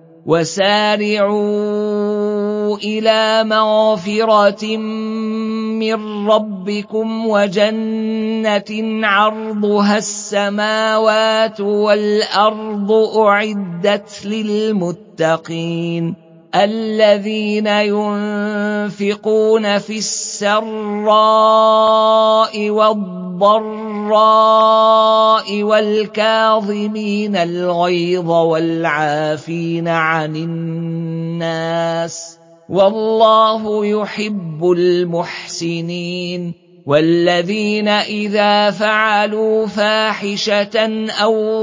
وسارعوا إلى مغفرة من ربكم وجنة عرضها السماوات والأرض أعدت للمتقين الذين ينفقون في السراء والضراء والكاظمين الغيظ والعافين عن الناس والله يحب المحسنين والذين إذا فعلوا فاحشة أو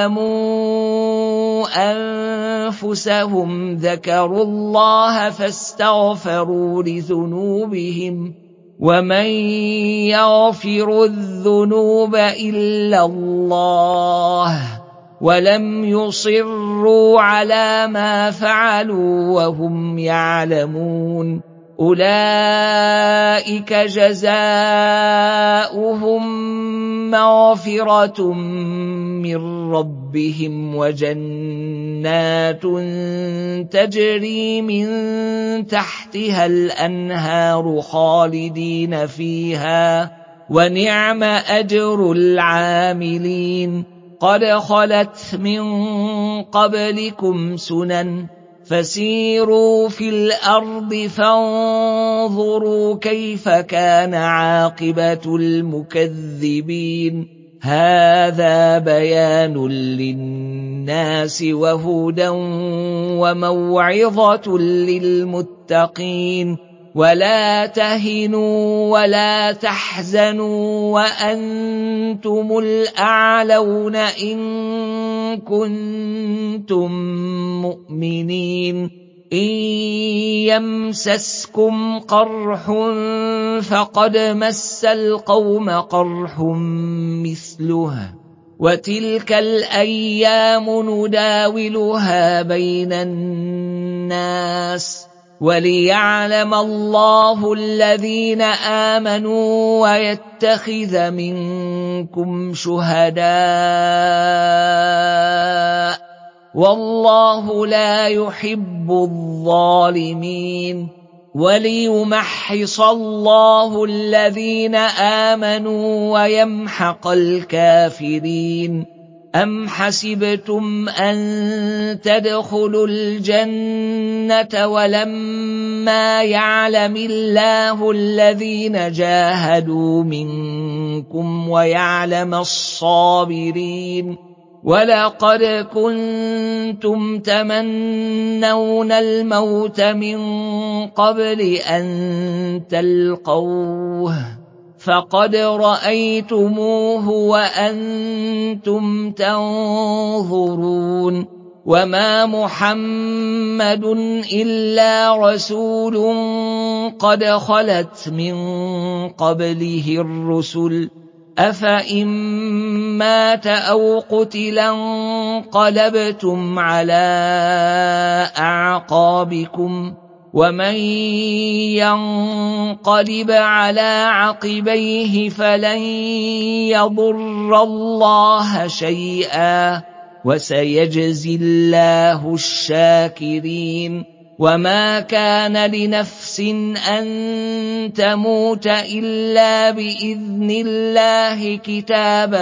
ظلموا أنفسهم ذكروا الله فاستغفروا لذنوبهم ومن يغفر الذنوب إلا الله ولم يصروا على ما فعلوا وهم يعلمون أولئك جزاؤهم مغفرة من ربهم وجنات تجري من تحتها الأنهار خالدين فيها ونعم أجر العاملين قد خلت من قبلكم سنن فسيروا في الأرض فانظروا كيف كان عاقبة المكذبين هذا بيان للناس وهدى وموعظة للمتقين ولا تهنوا ولا تحزنوا وأنتم الأعلون إن كنتم مؤمنين إن يمسسكم قرح فقد مس القوم قرح مثله وتلك الأيام نداولها بين الناس وليعلم الله الذين آمنوا ويتخذ منكم شهداء والله لا يحب الظالمين وليمحص الله الذين آمنوا ويمحق الكافرين أم حسبتم أن تدخلوا الجنة ولما يعلم الله الذين جاهدوا منكم ويعلم الصابرين ولقد كنتم تمنون الموت من قبل أن تلقوه فقد رأيتموه وأنتم تنظرون وما محمد إلا رسول قد خلت من قبله الرسل أفإن مات أو قتلا انقلبتم على أعقابكم ومن ينقلب على عقبيه فلن يضر الله شيئا وسيجزي الله الشاكرين وما كان لنفس أن تموت إلا بإذن الله كتابا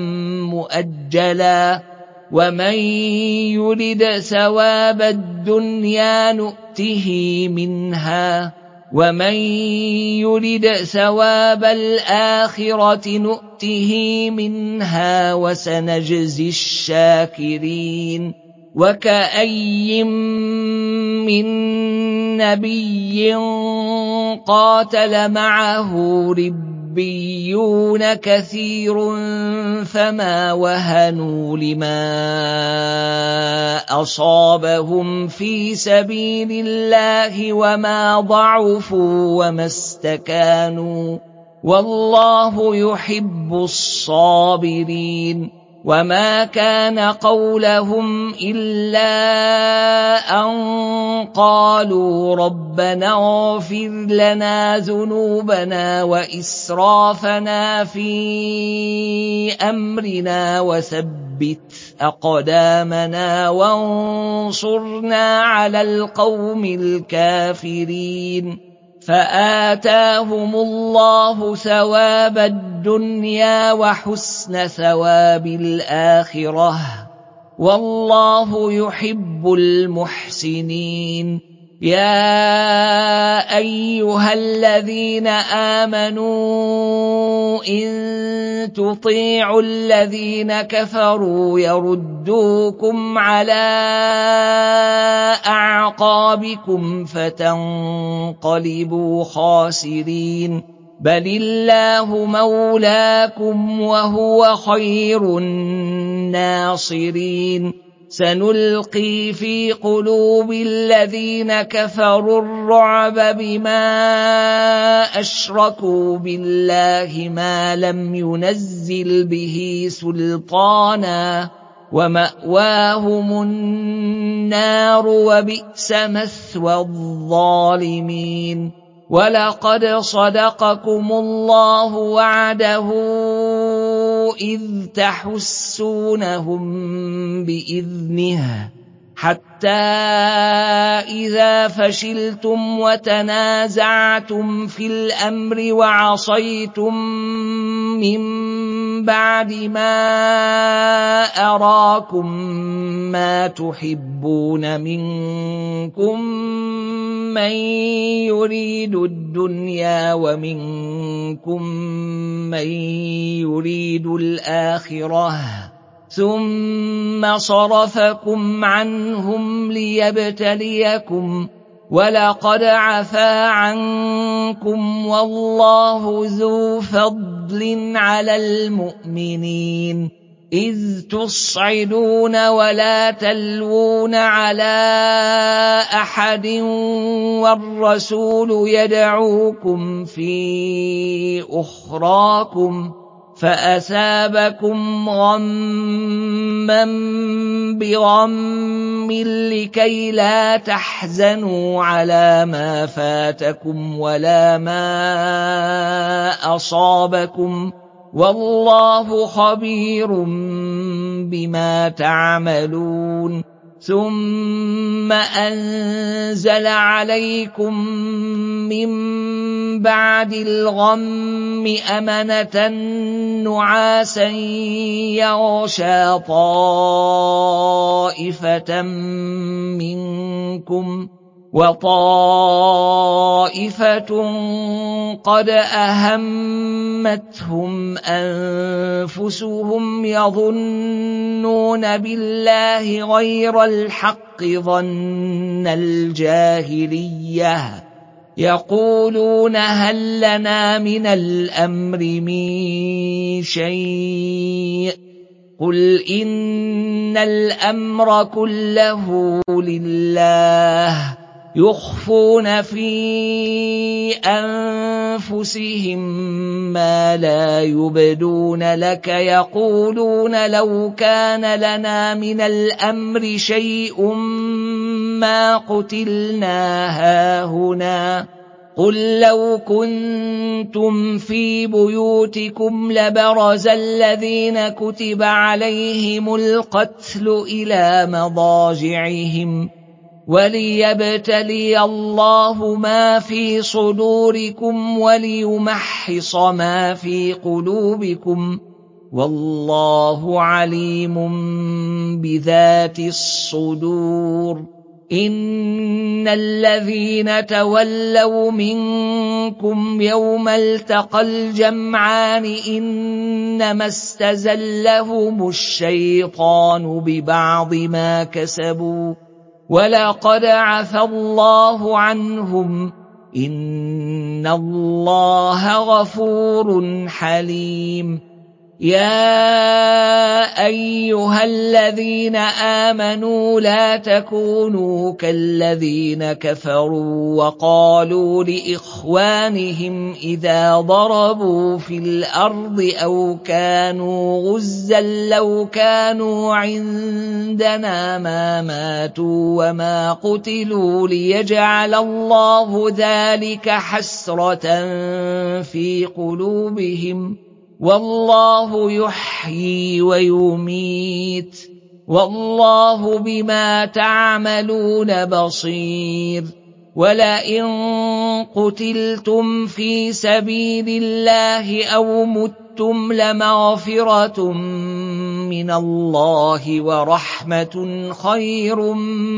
مؤجلا ومن يرد ثواب الدنيا نؤته منها ومن يرد ثواب الآخرة نؤته منها وسنجزي الشاكرين وكأي من نبي قاتل معه ربيون كثير فما وهنوا لما أصابهم في سبيل الله وما ضعفوا وما استكانوا والله يحب الصابرين وما كان قولهم إلا أن قالوا ربنا اغفر لنا ذنوبنا وإسرافنا في أمرنا وثبت أقدامنا وانصرنا على القوم الكافرين فآتاهم الله ثواب الدنيا وحسن ثواب الآخرة والله يحب المحسنين يا أيها الذين آمنوا إن تطيعوا الذين كفروا يردوكم على أعقابكم فتنقلبوا خاسرين بل الله مولاكم وهو خير الناصرين سنلقي في قلوب الذين كفروا الرعب بما أشركوا بالله ما لم ينزل به سلطانا ومأواهم النار وبئس مثوى الظالمين ولقد صدقكم الله وعده إذ تحسونهم بإذنه حتى إذا فشلتم وتنازعتم في الأمر وعصيتم من بعد ما أراكم ما تحبون منكم من يريد الدنيا ومنكم من يريد الآخرة ثم صرفكم عنهم ليبتليكم ولقد عفا عنكم والله ذو فضل على المؤمنين إذ تصعدون ولا تلوون على أحد والرسول يدعوكم في أخراكم فأثابكم غما بغم لكي لا تحزنوا على ما فاتكم ولا ما أصابكم والله خبير بما تعملون ثم أنزل عليكم من بعد الغم أمنة نعاسا يغشى طائفة منكم وطائفة قد أهمتهم أنفسهم يظنون بالله غير الحق ظن الجاهلية يقولون هل لنا من الأمر من شيء قل إن الأمر كله لله يخفون في أنفسهم ما لا يبدون لك يقولون لو كان لنا من الأمر شيء ما قتلنا هاهنا قل لو كنتم في بيوتكم لبرز الذين كتب عليهم القتل إلى مضاجعهم وليبتلي الله ما في صدوركم وليمحص ما في قلوبكم والله عليم بذات الصدور إن الذين تولوا منكم يوم التقى الجمعان إنما استزلهم الشيطان ببعض ما كسبوا ولقد عفا الله عنهم إن الله غفور حليم يا أيها الذين آمنوا لا تكونوا كالذين كفروا وقالوا لإخوانهم إذا ضربوا في الأرض أو كانوا غزا لو كانوا عندنا ما ماتوا وما قتلوا ليجعل الله ذلك حسرة في قلوبهم والله يحيي ويميت والله بما تعملون بصير ولئن قتلتم في سبيل الله أو متم لمغفرة من الله ورحمة خير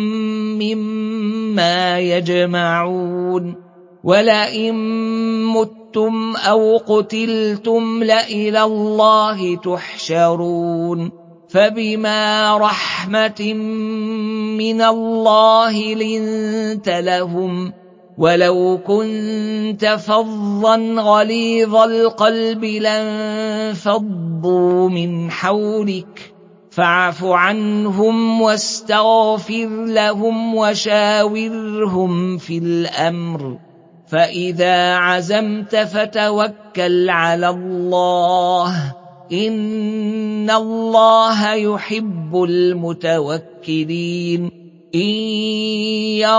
مما يجمعون ولئن متم أو قتلتم لإلى الله تحشرون فبما رحمة من الله لنت لهم ولو كنت فظا غليظ القلب لانفضوا من حولك فاعف عنهم واستغفر لهم وشاورهم في الأمر فإذا عزمت فتوكل على الله إن الله يحب المتوكلين إن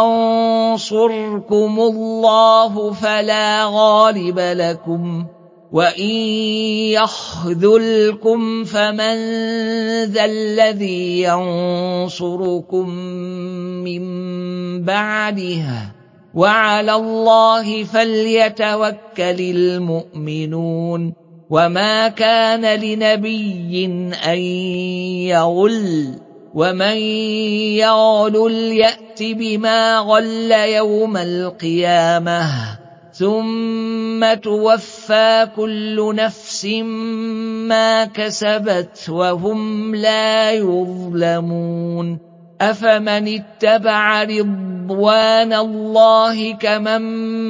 ينصركم الله فلا غالب لكم وَإِن يَخْذُلْكُمْ فَمَن ذَا الَّذِي يَنصُرُكُم مِّن بَعْدِهِ ۗ وَعَلَى اللَّهِ فَلْيَتَوَكَّلِ الْمُؤْمِنُونَ وَمَا كَانَ لِنَبِيٍّ أَن يَغُلَّ ۚ وَمَن يَغْلُلْ يَأْتِ بِمَا غَلَّ يَوْمَ الْقِيَامَةِ ثُمَّ تُوَفَّىٰ كُلُّ نَفْسٍ مَّا كَسَبَتْ وَهُمْ لَا يُظْلَمُونَ أَفَمَنِ اتَّبَعَ رِضْوَانَ اللَّهِ كَمَن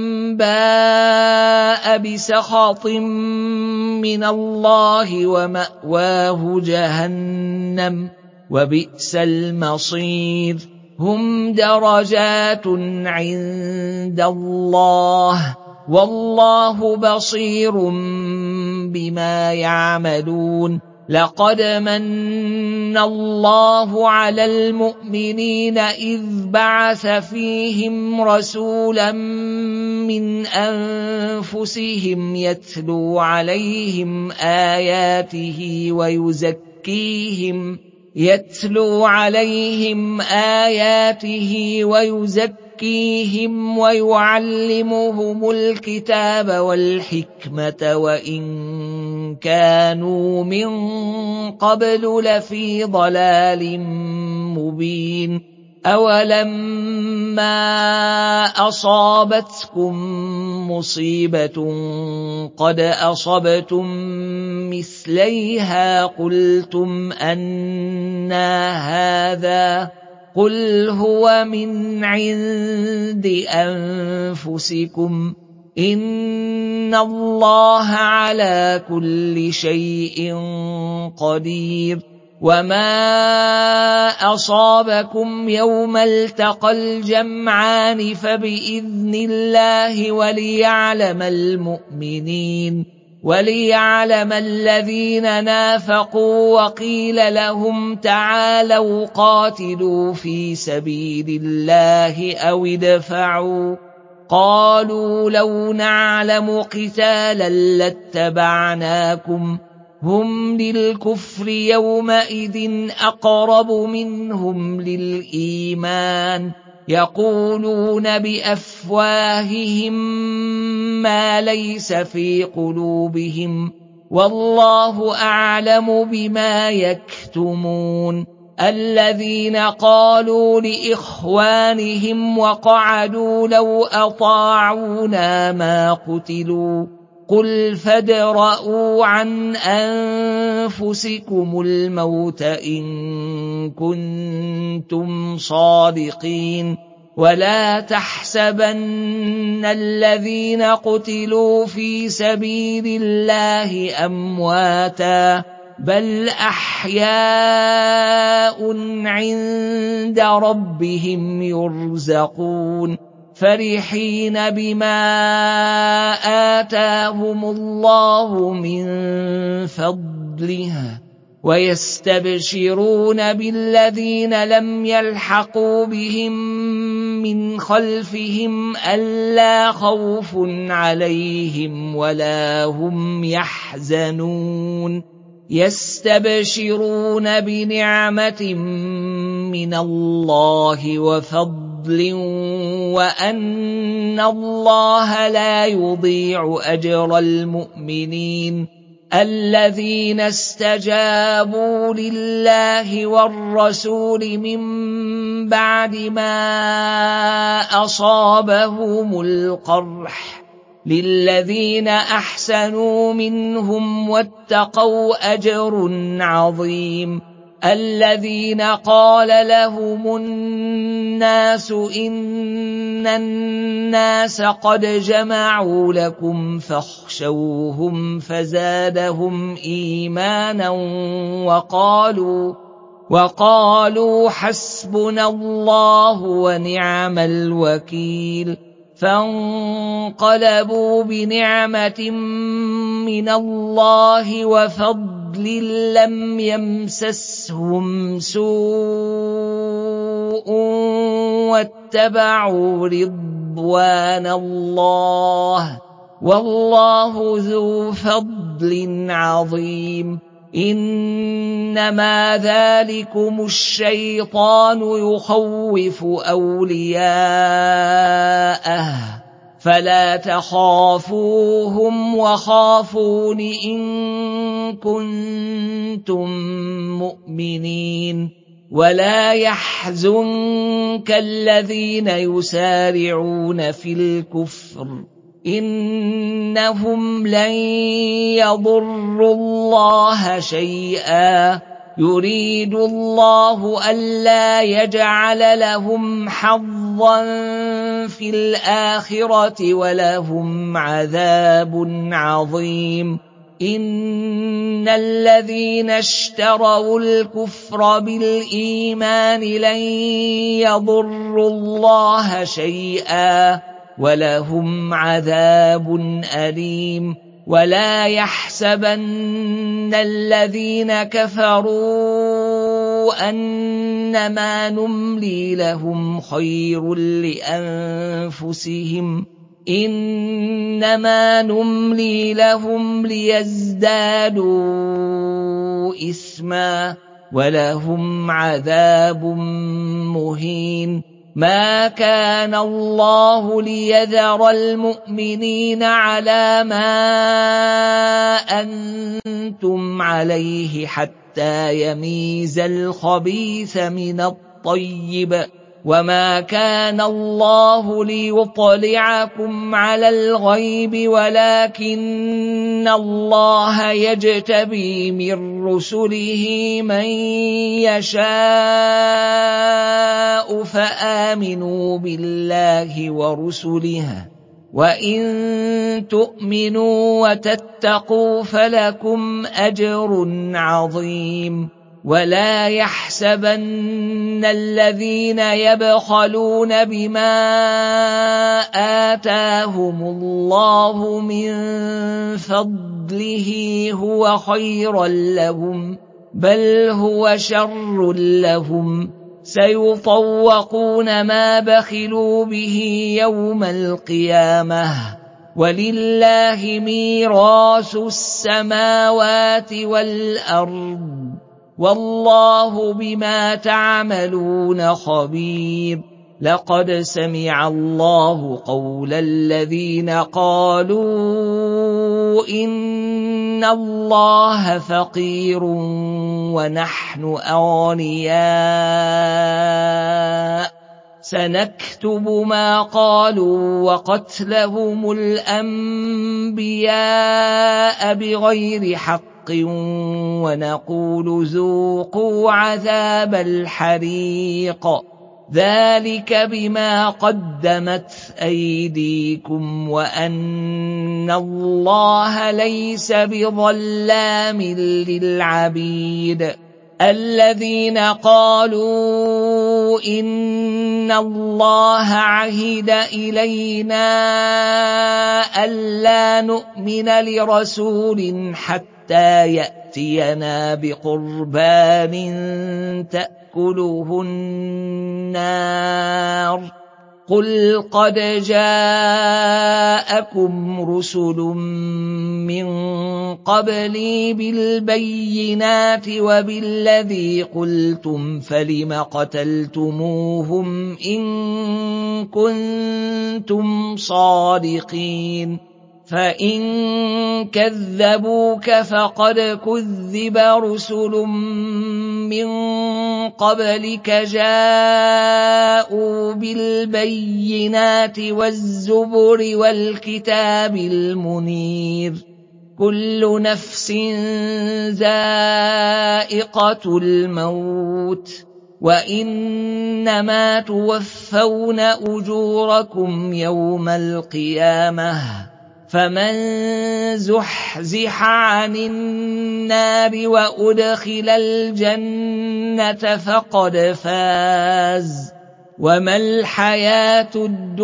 بَاءَ بِسَخَطٍ مِّنَ اللَّهِ وَمَأْوَاهُ جَهَنَّمُ ۖ وَبِئْسَ الْمَصِيرُ هُمْ دَرَجَاتٌ عِندَ اللَّهِ وَاللَّهُ بَصِيرٌ بِمَا يَعْمَلُونَ لَقَدْ مَنَّ اللَّهُ عَلَى الْمُؤْمِنِينَ إِذْ بَعَثَ فِيهِمْ رَسُولًا مِّنْ أَنفُسِهِمْ يَتْلُو عَلَيْهِمْ آيَاتِهِ وَيُزَكِّيهِمْ يَتْلُو عَلَيْهِمْ آيَاتِهِ وَيُزَكِّيهِمْ وَيُعَلِّمُهُمُ الْكِتَابَ وَالْحِكْمَةَ وَإِن كَانُوا مِن قَبْلُ لَفِي ضَلَالٍ مُّبِينٍ أَوَلَمَّا أَصَابَتْكُم مُّصِيبَةٌ قَدْ أَصَبْتُم مِّثْلَيْهَا قُلْتُمْ أَنَّىٰ هَٰذَا ۖ قُلْ هُوَ مِنْ عِندِ أَنفُسِكُمْ ۗ إِنَّ اللَّهَ عَلَىٰ كُلِّ شَيْءٍ قَدِيرٌ وَمَا أَصَابَكُمْ يَوْمَ الْتَقَى الْجَمْعَانِ فَبِإِذْنِ اللَّهِ وَلِيَعْلَمَ الْمُؤْمِنِينَ وَلِيَعْلَمَ الَّذِينَ نَافَقُوا وَقِيلَ لَهُمْ تَعَالَوْا قَاتِلُوا فِي سَبِيلِ اللَّهِ أَوِ ادْفَعُوا ۖ قَالُوا لَوْ نَعْلَمُ قِتَالًا لَّاتَّبَعْنَاكُمْ ۗ هُمْ لِلْكُفْرِ يَوْمَئِذٍ أَقْرَبُ مِنْهُمْ لِلْإِيمَانِ يَقُولُونَ بِأَفْوَاهِهِم مَّا لَيْسَ فِي قُلُوبِهِمْ وَاللَّهُ أَعْلَمُ بِمَا يَكْتُمُونَ الَّذِينَ قَالُوا لِإِخْوَانِهِمْ وَقَعَدُوا لَوْ أَطَاعُونَا مَا قُتِلُوا ۗ قُلْ فَادْرَءُوا عَنْ أَنفُسِكُمُ الْمَوْتَ إِن كُنتُمْ صَادِقِينَ وَلَا تَحْسَبَنَّ الَّذِينَ قُتِلُوا فِي سَبِيلِ اللَّهِ أَمْوَاتًا بَلْ أَحْيَاءٌ عِندَ رَبِّهِمْ يُرْزَقُونَ فَرِحِينَ بِمَا آتَاهُمُ اللَّهُ مِن فَضْلِهِ وَيَسْتَبْشِرُونَ بِالَّذِينَ لَمْ يَلْحَقُوا بِهِم مِّنْ خَلْفِهِمْ أَلَّا خَوْفٌ عَلَيْهِمْ وَلَا هُمْ يَحْزَنُونَ يَسْتَبْشِرُونَ بِنِعْمَةٍ مِّنَ اللَّهِ وَفَضْلٍ وَأَنَّ اللَّهَ لَا يُضِيعُ أَجْرَ الْمُؤْمِنِينَ الَّذِينَ اسْتَجَابُوا لِلَّهِ وَالرَّسُولِ مِن بَعْدِ مَا أَصَابَهُمُ الْقَرْحُ لِلَّذِينَ أَحْسَنُوا مِنْهُمْ وَاتَّقَوْا أَجْرٌ عَظِيمٌ الَّذِينَ قَالَ لَهُمُ النَّاسُ إِنَّ النَّاسَ قَدْ جَمَعُوا لَكُمْ فَاخْشَوْهُمْ فَزَادَهُمْ إِيمَانًا وَقَالُوا وَقَالُوا حَسْبُنَا اللَّهُ وَنِعْمَ الْوَكِيلُ فَانقَلَبُوا بِنِعْمَةٍ مِّنَ اللَّهِ وَفَضْلٍ لَّمْ يَمْسَسْهُمْ سُوءٌ وَاتَّبَعُوا رِضْوَانَ اللَّهِ والله ذو فضل عظيم. إنما ذلكم الشيطان يخوف أولياءه فلا تخافوهم وخافون إن كنتم مؤمنين. ولا يحزنك الذين يسارعون في الكفر إنهم لن يضروا الله شيئا يريد الله ألا يجعل لهم حظا في الآخرة ولهم عذاب عظيم. إن الذين اشتروا الكفر بالإيمان لن يضروا الله شيئا ولهم عذاب أليم. ولا يحسبن الذين كفروا أنما نملي لهم خير لأنفسهم إنما نملي لهم ليزدادوا إثما ولهم عذاب مهين. ما كان الله ليذر المؤمنين على ما أنتم عليه حتى يميز الخبيث من الطيب وما كان الله ليطلعكم على الغيب ولكن الله يجتبي من رسله من يشاء فآمنوا بالله ورسله وإن تؤمنوا وتتقوا فلكم أجر عظيم. ولا يحسبن الذين يبخلون بما آتاهم الله من فضله هو خيرا لهم بل هو شر لهم سيطوقون ما بخلوا به يوم القيامة ولله ميراث السماوات والأرض والله بما تعملون خبير. لقد سمع الله قول الذين قالوا إن الله فقير ونحن أغنياء سنكتب ما قالوا وقتلهم الأنبياء بغير حق ونقول ذوقوا عذاب الحريق ذلك بما قدمت أيديكم وأن الله ليس بظلام للعبيد. الذين قالوا إن الله عهد إلينا ألا نؤمن لرسول حتى يأتينا بقربان تأكله النار قل قد جاءكم رسل من قبلي بالبينات وبالذي قلتم فلم قتلتموهم إن كنتم صادقين فإن كذبوك فقد كذب رسل من قبلك جاءوا بالبينات والزبر والكتاب المنير كل نفس ذائقة الموت وإنما توفون أجوركم يوم القيامة فمن زحزح عن النار وأدخل الجنة فقد فاز وما الحياة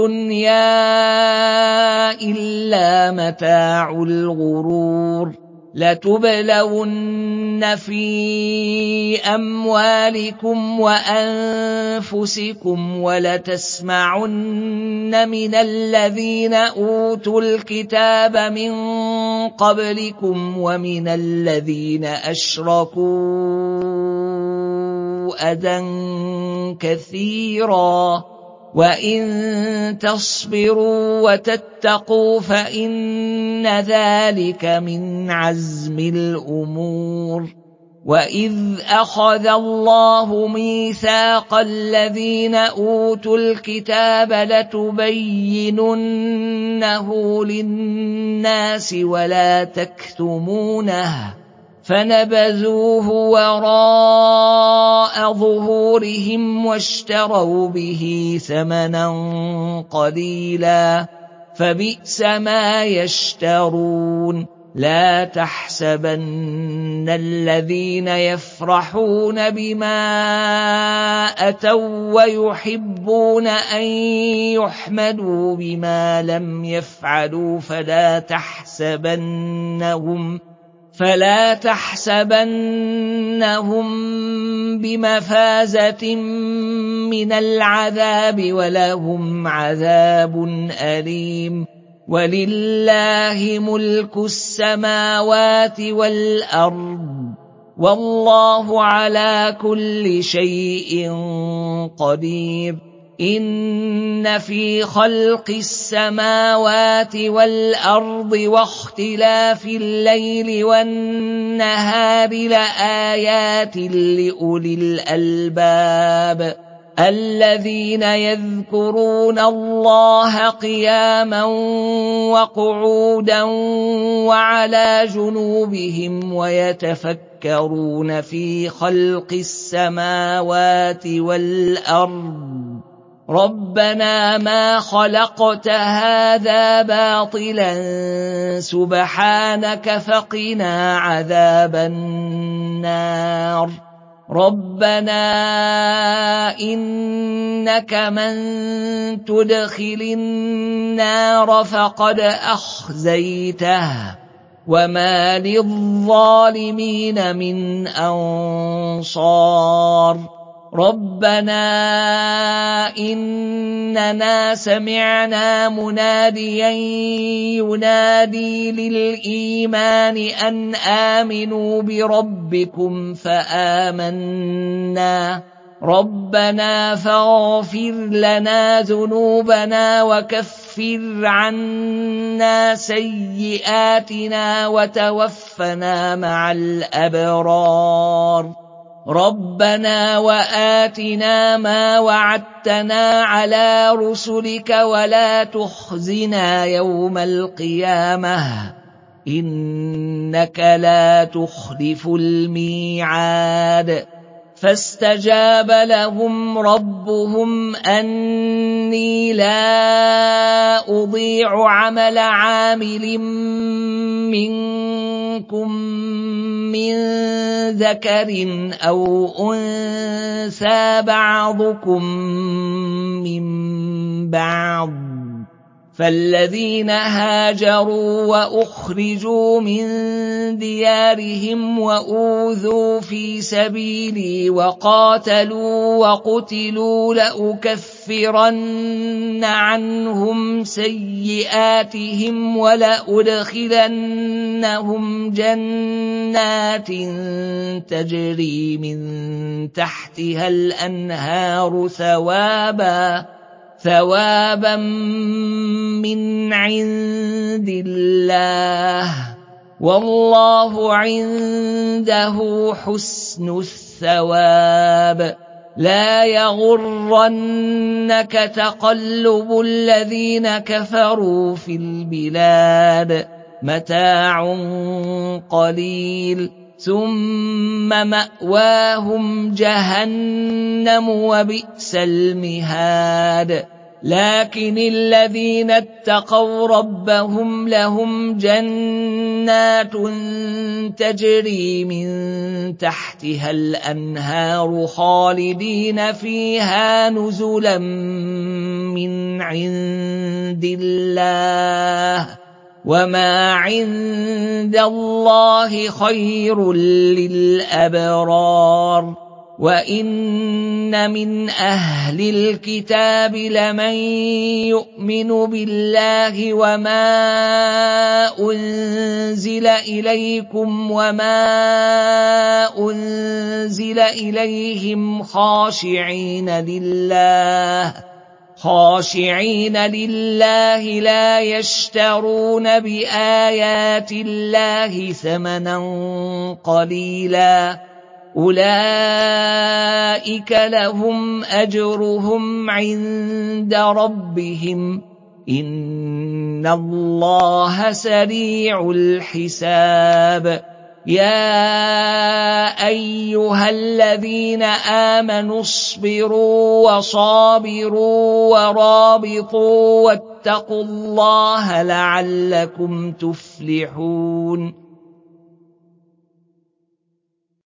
الدنيا إلا متاع الغرور. لَتُبْلَوُنَّ فِي أَمْوَالِكُمْ وَأَنفُسِكُمْ وَلَتَسْمَعُنَّ مِنَ الَّذِينَ أُوتُوا الْكِتَابَ مِن قَبْلِكُمْ وَمِنَ الَّذِينَ أَشْرَكُوا أَذًى كَثِيرًا وَإِن تَصْبِرُوا وَتَتَّقُوا فَإِنَّ ذَلِكَ مِنْ عَزْمِ الْأُمُورِ. وَإِذْ أَخَذَ اللَّهُ مِيثَاقَ الَّذِينَ أُوتُوا الْكِتَابَ لَتُبَيِّنُنَّهُ لِلنَّاسِ وَلَا تَكْتُمُونَهُ فَنَبَذُوهُ وَرَاءَ ظُهُورِهِمْ وَاشْتَرَوْا بِهِ ثَمَنًا قَلِيلًا فَبِئْسَ مَا يَشْتَرُونَ. لَا تَحْسَبَنَّ الَّذِينَ يَفْرَحُونَ بِمَا أَتَوا وَّيُحِبُّونَ أَن يُحْمَدُوا بِمَا لَمْ يَفْعَلُوا فَلَا تَحْسَبَنَّهُمْ فلا تحسبنهم بمفازة من العذاب ولهم عذاب أليم. ولله ملك السماوات والأرض والله على كل شيء قدير. إن في خلق السماوات والأرض واختلاف الليل والنهار لآيات لأولي الألباب الذين يذكرون الله قياما وقعودا وعلى جنوبهم ويتفكرون في خلق السماوات والأرض ربنا ما خلقت هذا باطلا سبحانك فقنا عذاب النار. ربنا إنك من تدخل النار فقد أخزيته وما للظالمين من أنصار. ربنا إننا سمعنا مناديا ينادي للإيمان أن آمنوا بربكم فآمنا ربنا فاغفر لنا ذنوبنا وكفر عنا سيئاتنا وتوفنا مع الأبرار. ربنا وآتنا ما وعدتنا على رسلك ولا تخزنا يوم القيامة إنك لا تخلف الميعاد. فاستجاب لهم ربهم أني لا أضيع عمل عامل منكم من ذكر أو أنثى بعضكم من بعض. فالذين هاجروا وأخرجوا من ديارهم وأوذوا في سبيلي وقاتلوا وقتلوا لأكفرن عنهم سيئاتهم ولأدخلنهم جنات تجري من تحتها الأنهار ثوابا ثوابا من عند الله والله عنده حسن الثواب. لا يغرنك تقلب الذين كفروا في البلاد متاع قليل ثم مأواهم جهنم وبئس المهاد. لكن الذين اتقوا ربهم لهم جنات تجري من تحتها الأنهار خالدين فيها نزلا من عند الله وما عند الله خير للأبرار وإن من أهل الكتاب لمن يؤمن بالله وما أنزل إليكم وما أنزل إليهم خاشعين لله خاشعين لله لا يشترون بآيات الله ثمنا قليلا أولئك لهم أجرهم عند ربهم إن الله سريع الحساب يا أيها الذين آمنوا اصبروا وصابروا ورابطوا واتقوا الله لعلكم تفلحون